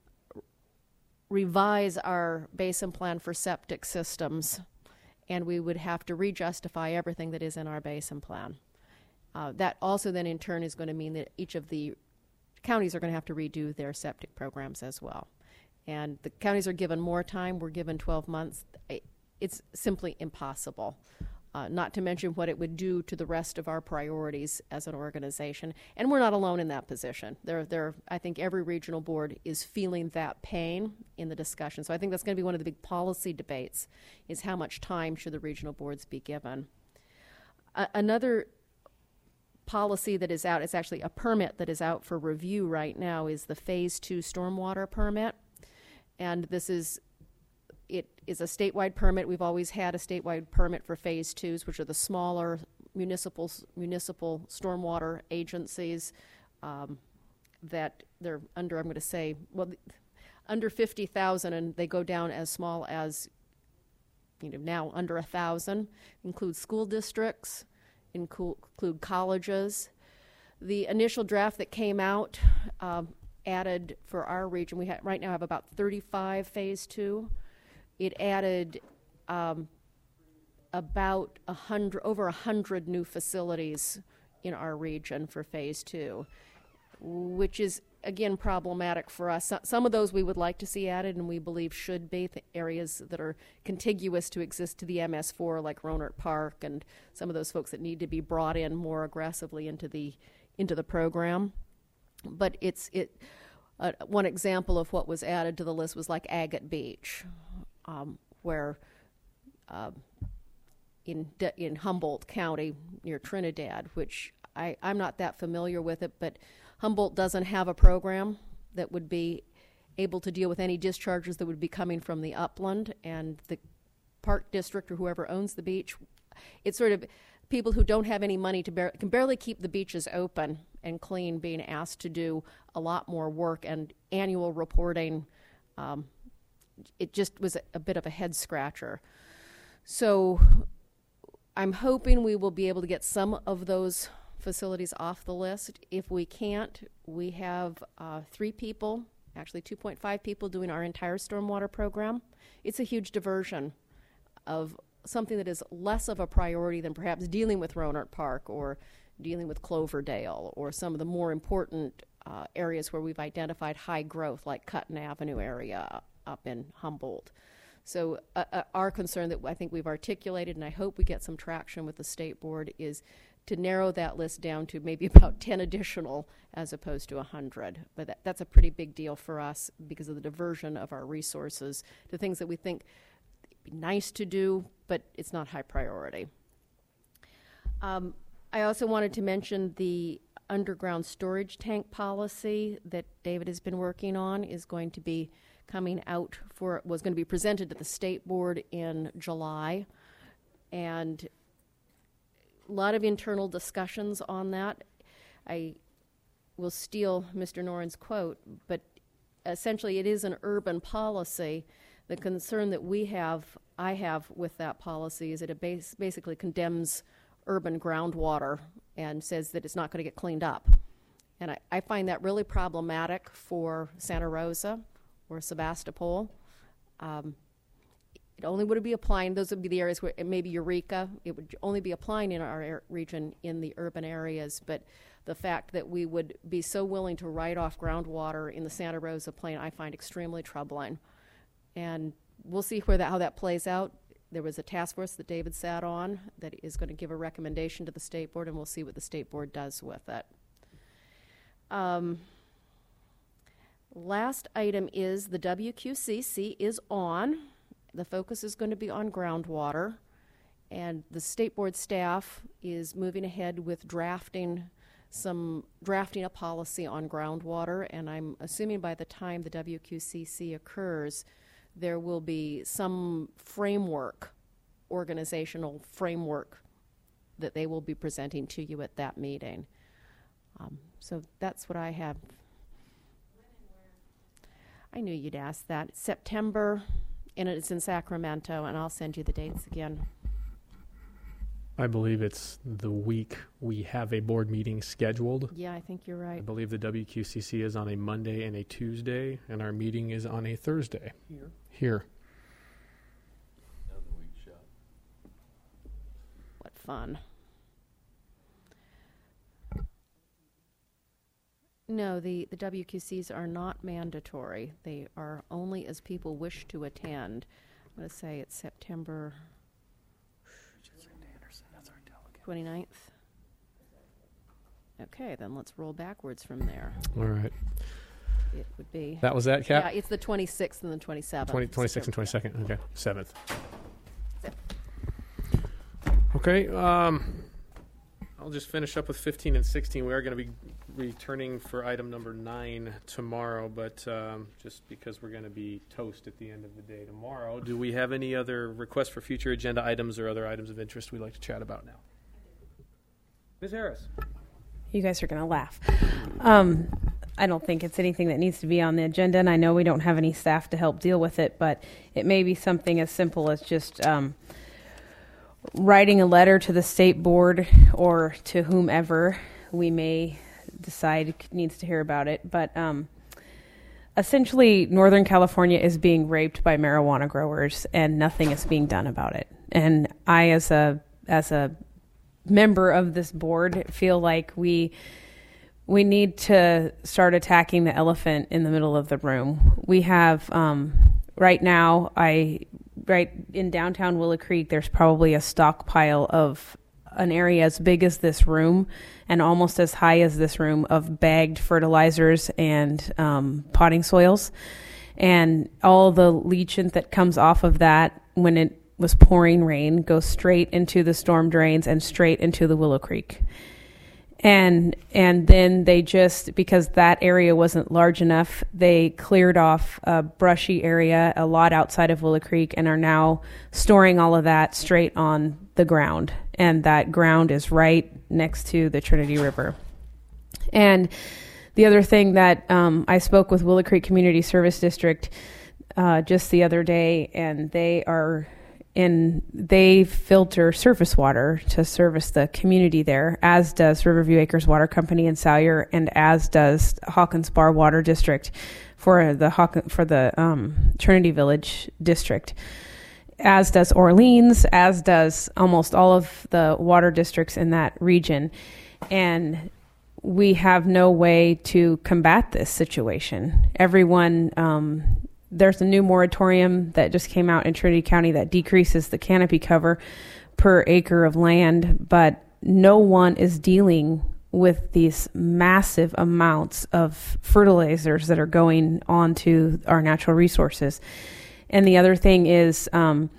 revise our basin plan for septic systems, and we would have to re-justify everything that is in our basin plan. Uh, that also then in turn is going to mean that each of the counties are going to have to redo their septic programs as well. And the counties are given more time. We're given twelve months. It's simply impossible, uh, not to mention what it would do to the rest of our priorities as an organization. And we're not alone in that position. There, there, I think every regional board is feeling that pain in the discussion. So I think that's going to be one of the big policy debates, is how much time should the regional boards be given. Uh, another policy that is out, it's actually a permit that is out for review right now, is the Phase two stormwater permit. And this is, it is a statewide permit. We've always had a statewide permit for Phase twos, which are the smaller municipal municipal stormwater agencies um, that they're under, I'm going to say, well, under fifty thousand, and they go down as small as, you know, now under one thousand, include school districts, include, include colleges. The initial draft that came out um, added for our region, we ha- right now have about thirty-five Phase two. It added um, about a hundred, over a hundred new facilities in our region for Phase two, which is again problematic for us. So, some of those we would like to see added, and we believe should be the areas that are contiguous to exist to the M S four, like Rohnert Park, and some of those folks that need to be brought in more aggressively into the into the program. But it's it. Uh, one example of what was added to the list was like Agate Beach, um, where uh, in De- in Humboldt County near Trinidad, which I, I'm not that familiar with it, but Humboldt doesn't have a program that would be able to deal with any discharges that would be coming from the upland, and the park district or whoever owns the beach, it's sort of people who don't have any money to bear, can barely keep the beaches open and clean, being asked to do a lot more work and annual reporting. Um, it just was a, a bit of a head scratcher. So I'm hoping we will be able to get some of those facilities off the list. If we can't, we have uh, three people, actually two point five people, doing our entire stormwater program. It's a huge diversion of something that is less of a priority than perhaps dealing with Rohnert Park or dealing with Cloverdale or some of the more important uh, areas where we've identified high growth, like Cutton Avenue area up in Humboldt. So uh, uh, our concern that I think we've articulated, and I hope we get some traction with the state board, is to narrow that list down to maybe about ten additional as opposed to one hundred. But that, that's a pretty big deal for us because of the diversion of our resources to things that we think would be nice to do, but it's not high priority. Um, I also wanted to mention the underground storage tank policy that David has been working on is going to be coming out for, was going to be presented to the state board in July. And a lot of internal discussions on that. I will steal Mister Noren's quote, but essentially it is an urban policy. The concern that we have I have with that policy is that it bas- basically condemns urban groundwater and says that it's not going to get cleaned up. And I, I find that really problematic for Santa Rosa or Sebastopol. Um, it only would be applying, those would be the areas where, maybe Eureka, it would only be applying in our air, region in the urban areas, but the fact that we would be so willing to write off groundwater in the Santa Rosa plain, I find extremely troubling. And we'll see where that, how that plays out. There was a task force that David sat on that is going to give a recommendation to the state board, and we'll see what the state board does with it. Um, last item is the W Q C C is on. The focus is going to be on groundwater, and the state board staff is moving ahead with drafting some drafting a policy on groundwater, and I'm assuming by the time the W Q C C occurs, there will be some framework, organizational framework, that they will be presenting to you at that meeting. Um, so that's what I have. I knew you'd ask that. It's September, and it's in Sacramento, and I'll send you the dates again. I believe it's the week we have a board meeting scheduled. Yeah, I think you're right. I believe the W Q C C is on a Monday and a Tuesday, and our meeting is on a Thursday. Here. Here. Another week shot. What fun. No, the, the W Q Cs are not mandatory. They are only as people wish to attend. I'm going to say it's September twenty-ninth. Okay, then let's roll backwards from there. All right. It would be. That was that, Cap? Yeah, it's the twenty-sixth and the twenty-seventh. twenty, twenty-sixth and twenty-second. Okay. seventh. Okay. Um, I'll just finish up with fifteen and sixteen. We are going to be returning for item number nine tomorrow, but um, just because we're going to be toast at the end of the day tomorrow, do we have any other requests for future agenda items or other items of interest we'd like to chat about now? Miz Harris. You guys are going to laugh. Um, I don't think it's anything that needs to be on the agenda, and I know we don't have any staff to help deal with it, but it may be something as simple as just um, writing a letter to the state board or to whomever we may decide needs to hear about it. But um, essentially, Northern California is being raped by marijuana growers, and nothing is being done about it. And I, as a as a member of this board, feel like we we need to start attacking the elephant in the middle of the room. We have um, right now, I right in downtown Willow Creek, there's probably a stockpile of an area as big as this room and almost as high as this room of bagged fertilizers and um, potting soils, and all the leachant that comes off of that when it was pouring rain goes straight into the storm drains and straight into the Willow Creek. And and then they just, because that area wasn't large enough, they cleared off a brushy area, a lot outside of Willow Creek, and are now storing all of that straight on the ground. And that ground is right next to the Trinity River. And the other thing that um, I spoke with Willow Creek Community Service District uh, just the other day, and they are And they filter surface water to service the community there, as does Riverview Acres Water Company in Salyer, and as does Hawkins Bar Water District for the Hawk- for the um, Trinity Village District, as does Orleans, as does almost all of the water districts in that region. And we have no way to combat this situation. Everyone... Um, There's a new moratorium that just came out in Trinity County that decreases the canopy cover per acre of land, but no one is dealing with these massive amounts of fertilizers that are going onto our natural resources. And the other thing is, um,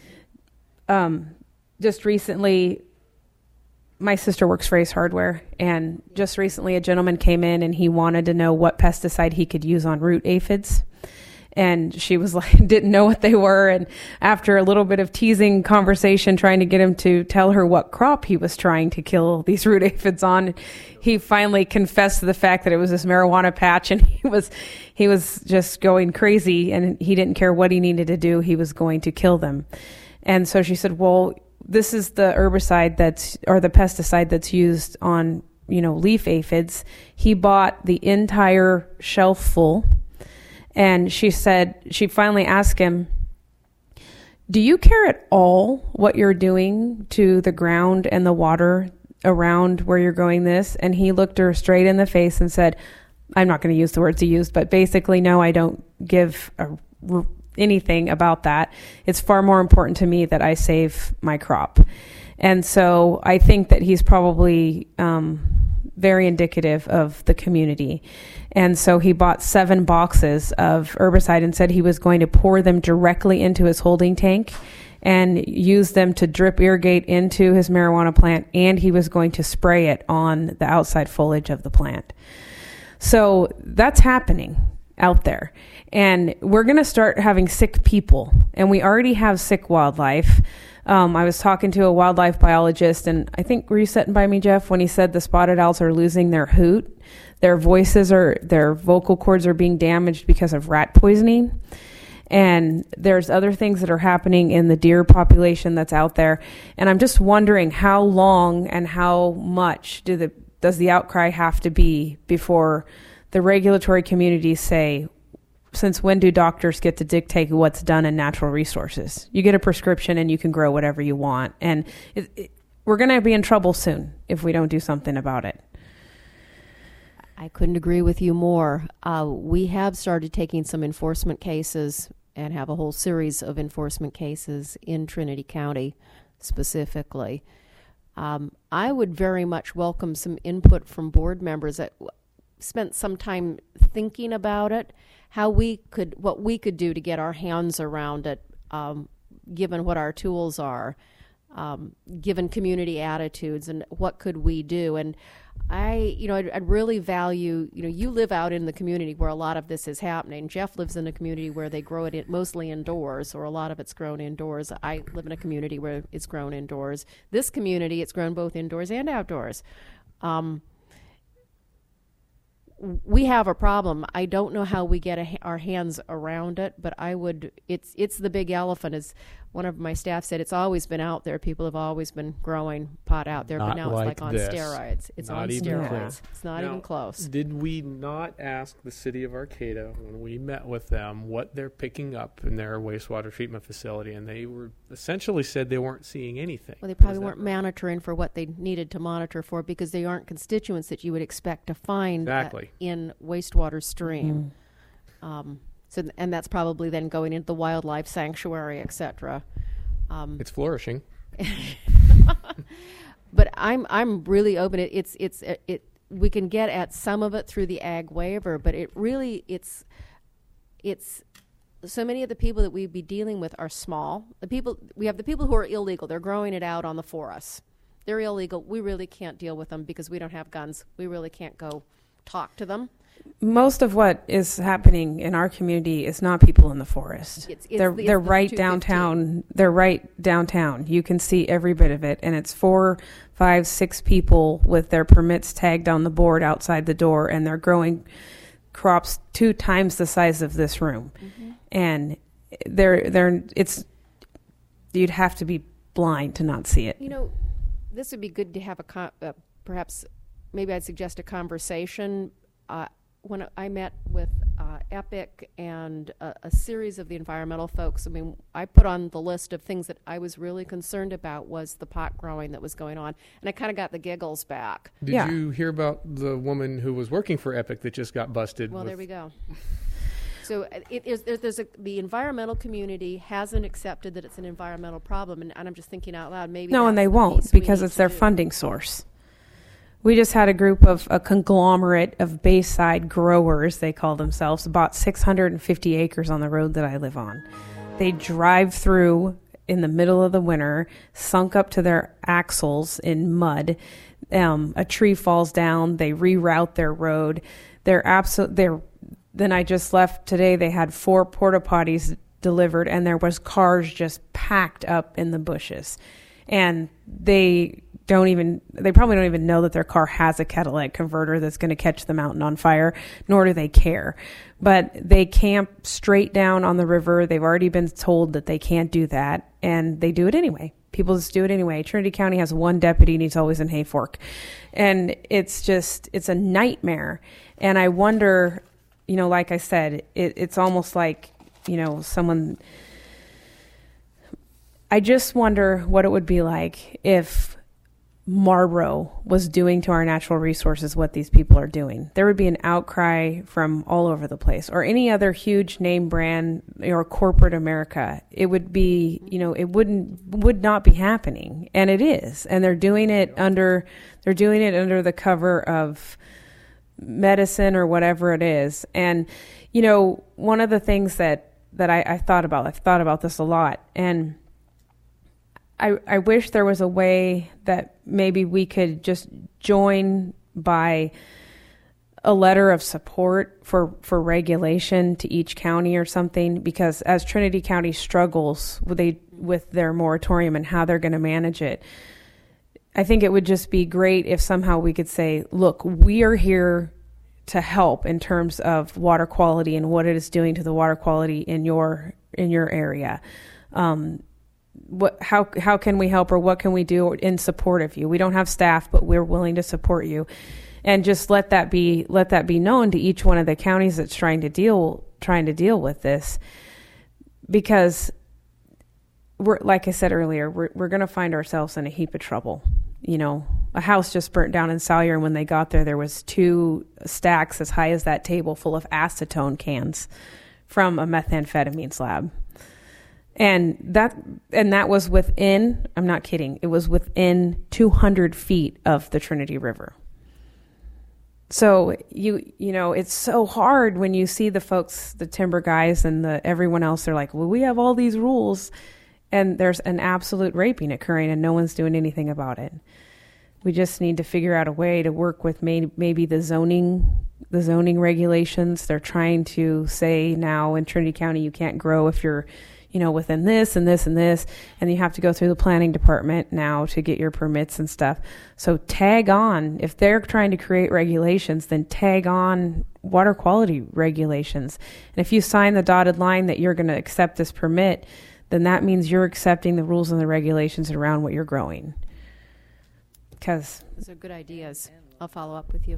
um, just recently, my sister works for Ace Hardware, and just recently a gentleman came in and he wanted to know what pesticide he could use on root aphids. And she was like, didn't know what they were. And after a little bit of teasing conversation, trying to get him to tell her what crop he was trying to kill these root aphids on, he finally confessed to the fact that it was this marijuana patch, and he was, he was just going crazy, and he didn't care what he needed to do. He was going to kill them. And so she said, well, this is the herbicide that's, or the pesticide that's used on, you know, leaf aphids. He bought the entire shelf full. And she said, she finally asked him, do you care at all what you're doing to the ground and the water around where you're growing this? And he looked her straight in the face and said, I'm not going to use the words he used, but basically, no, I don't give a, anything about that. It's far more important to me that I save my crop. And so I think that he's probably um, very indicative of the community. And so he bought seven boxes of herbicide and said he was going to pour them directly into his holding tank and use them to drip irrigate into his marijuana plant, and he was going to spray it on the outside foliage of the plant. So that's happening out there. And we're going to start having sick people, and we already have sick wildlife. Um, I was talking to a wildlife biologist, and I think, were you sitting by me, Jeff, when he said the spotted owls are losing their hoot? Their voices are, their vocal cords are being damaged because of rat poisoning. And there's other things that are happening in the deer population that's out there. And I'm just wondering how long and how much do the, does the outcry have to be before the regulatory communities say, since when do doctors get to dictate what's done in natural resources? You get a prescription and you can grow whatever you want. And it, it, we're going to be in trouble soon if we don't do something about it. I couldn't agree with you more. Uh, we have started taking some enforcement cases and have a whole series of enforcement cases in Trinity County specifically. Um, I would very much welcome some input from board members that w- spent some time thinking about it, how we could, what we could do to get our hands around it, um, given what our tools are, um, given community attitudes, and what could we do. And I, you know, I'd, I'd really value, you know, you live out in the community where a lot of this is happening. Jeff lives in a community where they grow it in, mostly indoors, or a lot of it's grown indoors. I live in a community where it's grown indoors. This community, it's grown both indoors and outdoors. Um, we have a problem. I don't know how we get a, our hands around it, but I would, it's it's the big elephant. As one of my staff said, it's always been out there. People have always been growing pot out there, Not but now like it's like on this. steroids. It's Not on even steroids. close. It's not Now, even close. Did we not ask the city of Arcata when we met with them what they're picking up in their wastewater treatment facility? And they were essentially said they weren't seeing anything. Well, they probably Was that weren't right? monitoring for what they needed to monitor for, because they aren't constituents that you would expect to find uh, Exactly. in wastewater stream. Mm. Um, so, th- and that's probably then going into the wildlife sanctuary, et cetera. Um, It's flourishing. but I'm I'm really open. It, it's it's it, it. We can get at some of it through the ag waiver, but it really it's it's. So many of the people that we'd be dealing with are small. The people we have the people who are illegal. They're growing it out on the forest. They're illegal. We really can't deal with them because we don't have guns. We really can't go talk to them. Most of what is happening in our community is not people in the forest. It's, it's they're the, they're it's the right two fifteen. downtown. They're right downtown. You can see every bit of it, and it's four, five, six people with their permits tagged on the board outside the door, and they're growing crops two times the size of this room. Mm-hmm. And they're they're it's you'd have to be blind to not see it. You know, this would be good to have a con- uh, perhaps maybe I'd suggest a conversation. Uh, when I met with uh, EPIC and a, a series of the environmental folks, I mean, I put on the list of things that I was really concerned about was the pot growing that was going on, and I kind of got the giggles back. Did Yeah. you hear about the woman who was working for Epic that just got busted? Well, with there we go. So uh, it is, there, there's a, the environmental community hasn't accepted that it's an environmental problem, and, and I'm just thinking out loud, maybe No, and that's they the won't piece we because need it's to their do. funding source. We just had a group of a conglomerate of Bayside growers, they call themselves, bought six hundred fifty acres on the road that I live on. They drive through in the middle of the winter, sunk up to their axles in mud. Um, a tree falls down, they reroute their road. They're absolute. They're then I just left today. They had four porta potties delivered, and there was cars just packed up in the bushes. And they don't even, they probably don't even know that their car has a catalytic converter that's going to catch the mountain on fire, nor do they care. But they camp straight down on the river. They've already been told that they can't do that, and they do it anyway. People just do it anyway. Trinity County has one deputy, and he's always in Hayfork. And it's just, it's a nightmare. And I wonder, you know, like I said, it, it's almost like, you know, someone, I just wonder what it would be like if Marlboro was doing to our natural resources what these people are doing. There would be an outcry from all over the place, or any other huge name brand or corporate America. It would be, you know, it wouldn't, would not be happening. And it is. And they're doing it under, they're doing it under the cover of medicine or whatever it is. And, you know, one of the things that, that I, I thought about, I've thought about this a lot, and I, I wish there was a way that maybe we could just join by a letter of support for, for regulation to each county or something, because as Trinity County struggles with, they, with their moratorium and how they're going to manage it, I think it would just be great if somehow we could say, look, we are here to help in terms of water quality and what it is doing to the water quality in your in your area. Um, what how how can we help, or what can we do in support of you? We don't have staff, but we're willing to support you, and just let that be let that be known to each one of the counties that's trying to deal trying to deal with this, because we're, like I said earlier, we're we're going to find ourselves in a heap of trouble. You know, a house just burnt down in Salyer, and when they got there, there was two stacks as high as that table full of acetone cans from a methamphetamine lab. And that and that was within, I'm not kidding, it was within two hundred feet of the Trinity River. So, you you know, it's so hard when you see the folks, the timber guys and the everyone else, they're like, well, we have all these rules, and there's an absolute raping occurring and no one's doing anything about it. We just need to figure out a way to work with may, maybe the zoning the zoning regulations. They're trying to say now in Trinity County you can't grow if you're, you know, within this and this and this, and you have to go through the planning department now to get your permits and stuff. So tag on, if they're trying to create regulations, then tag on water quality regulations. And if you sign the dotted line that you're going to accept this permit, then that means you're accepting the rules and the regulations around what you're growing. Because those are good ideas. I'll follow up with you.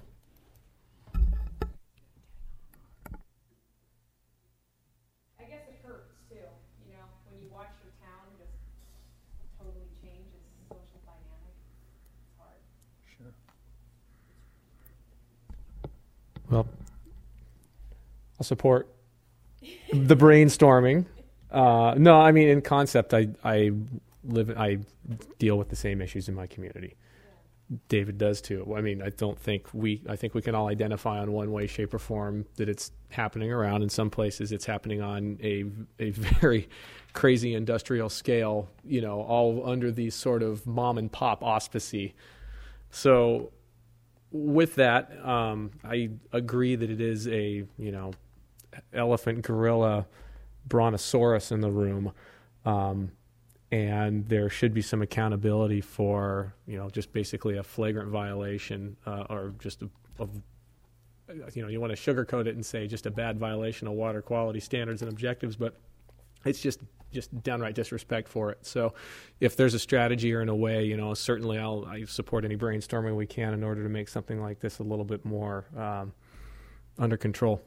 I guess it hurts too, you know, when you watch your town just totally change its social dynamic. It's hard. Sure. Well, I'll support the brainstorming. Uh, no, I mean, in concept, I, I live, I deal with the same issues in my community. Yeah. David does too. I mean, I don't think we, I think we can all identify on one way, shape, or form that it's happening around. In some places, it's happening on a, a very crazy industrial scale, you know, all under these sort of mom and pop auspices. So with that, um, I agree that it is a, you know, elephant, gorilla, brontosaurus in the room, um, and there should be some accountability for, you know, just basically a flagrant violation, uh, or just a, of, you know, you want to sugarcoat it and say just a bad violation of water quality standards and objectives, but it's just just downright disrespect for it. So if there's a strategy or in a way, you know, certainly I'll I support any brainstorming we can in order to make something like this a little bit more um, under control.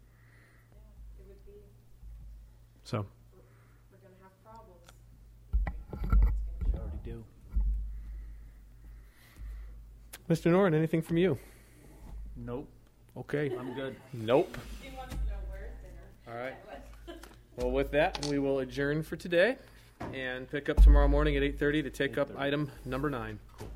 So we're going to have problems. We already do. Mister Noren, anything from you? Nope. Okay. I'm good. Nope. He wants to know where's dinner. All right. Well, with that, we will adjourn for today and pick up tomorrow morning at eight thirty to take up item number nine. Cool.